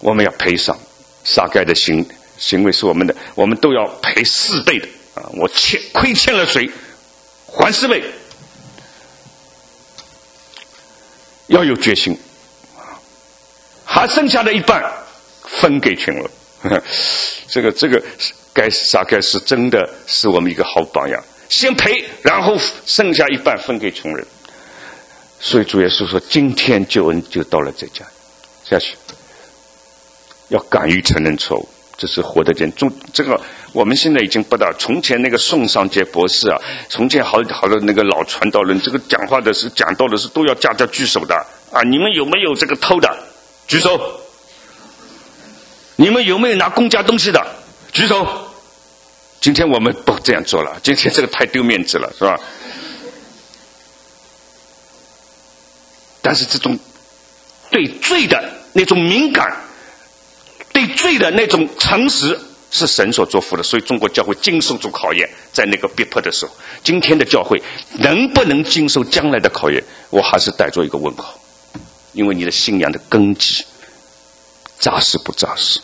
我们要赔偿。撒该的行为是我们的，我们都要赔4倍的啊！我亏欠了谁，还4倍，要有决心。还剩下的一半分给穷人。这个该撒该是真的是我们一个好榜样。先赔，然后剩下一半分给穷人。所以主耶稣说，今天救恩就到了这家下去。要敢于承认错误，这是活得见。这个我们现在已经不大。从前那个宋尚杰博士啊，从前好的那个老传道人，这个讲到的是都要家举手的啊！你们有没有这个偷的？举手。你们有没有拿公家东西的？举手。今天我们不这样做了，今天这个太丢面子了，是吧？但是这种对罪的那种敏感，对罪的那种诚实，是神所祝福的。所以中国教会经受住考验，在那个逼迫的时候，今天的教会能不能经受将来的考验，我还是带着一个问号。因为你的信仰的根基扎实不扎实，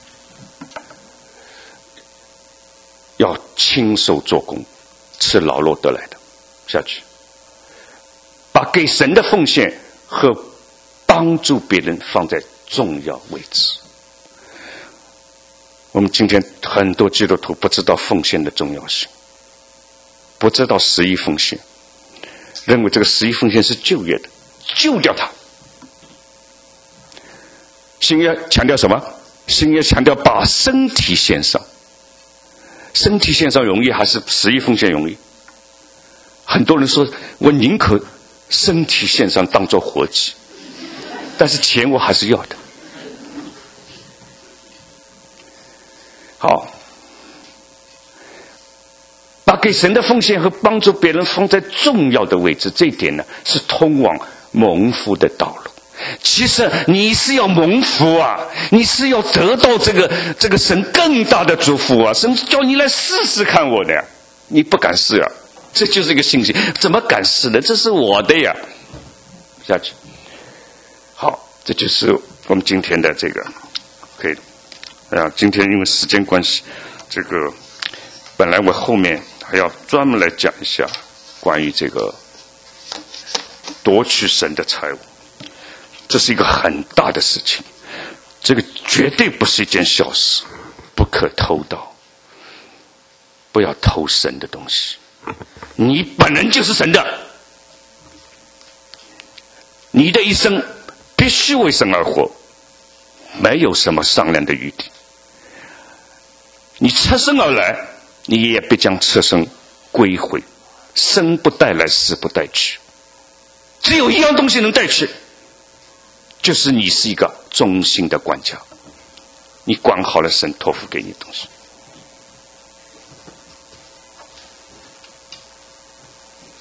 要亲手做工，吃劳碌得来的下去，把给神的奉献和帮助别人放在重要位置。我们今天很多基督徒不知道奉献的重要性，不知道11奉献，认为这个11奉献是旧约的，救掉它。新约强调什么？新约强调把身体献上。身体献上容易还是11奉献容易？很多人说，我宁可身体献上当作活祭，但是钱我还是要的。好，把给神的奉献和帮助别人放在重要的位置，这一点呢，是通往蒙福的道路。其实你是要蒙福啊，你是要得到这个神更大的祝福啊，神叫你来试试看我的呀，你不敢试啊，这就是一个信心，怎么敢试呢？这是我的呀。下去，好，这就是我们今天的这个可以啊。今天因为时间关系，这个本来我后面还要专门来讲一下关于这个夺取神的财物。这是一个很大的事情，这个绝对不是一件小事，不可偷盗，不要偷神的东西。你本人就是神的，你的一生必须为神而活，没有什么商量的余地。你侧身而来，你也必将侧身归回，生不带来，死不带去。只有一样东西能带去，就是你是一个忠心的管家，你管好了神托付给你的东西。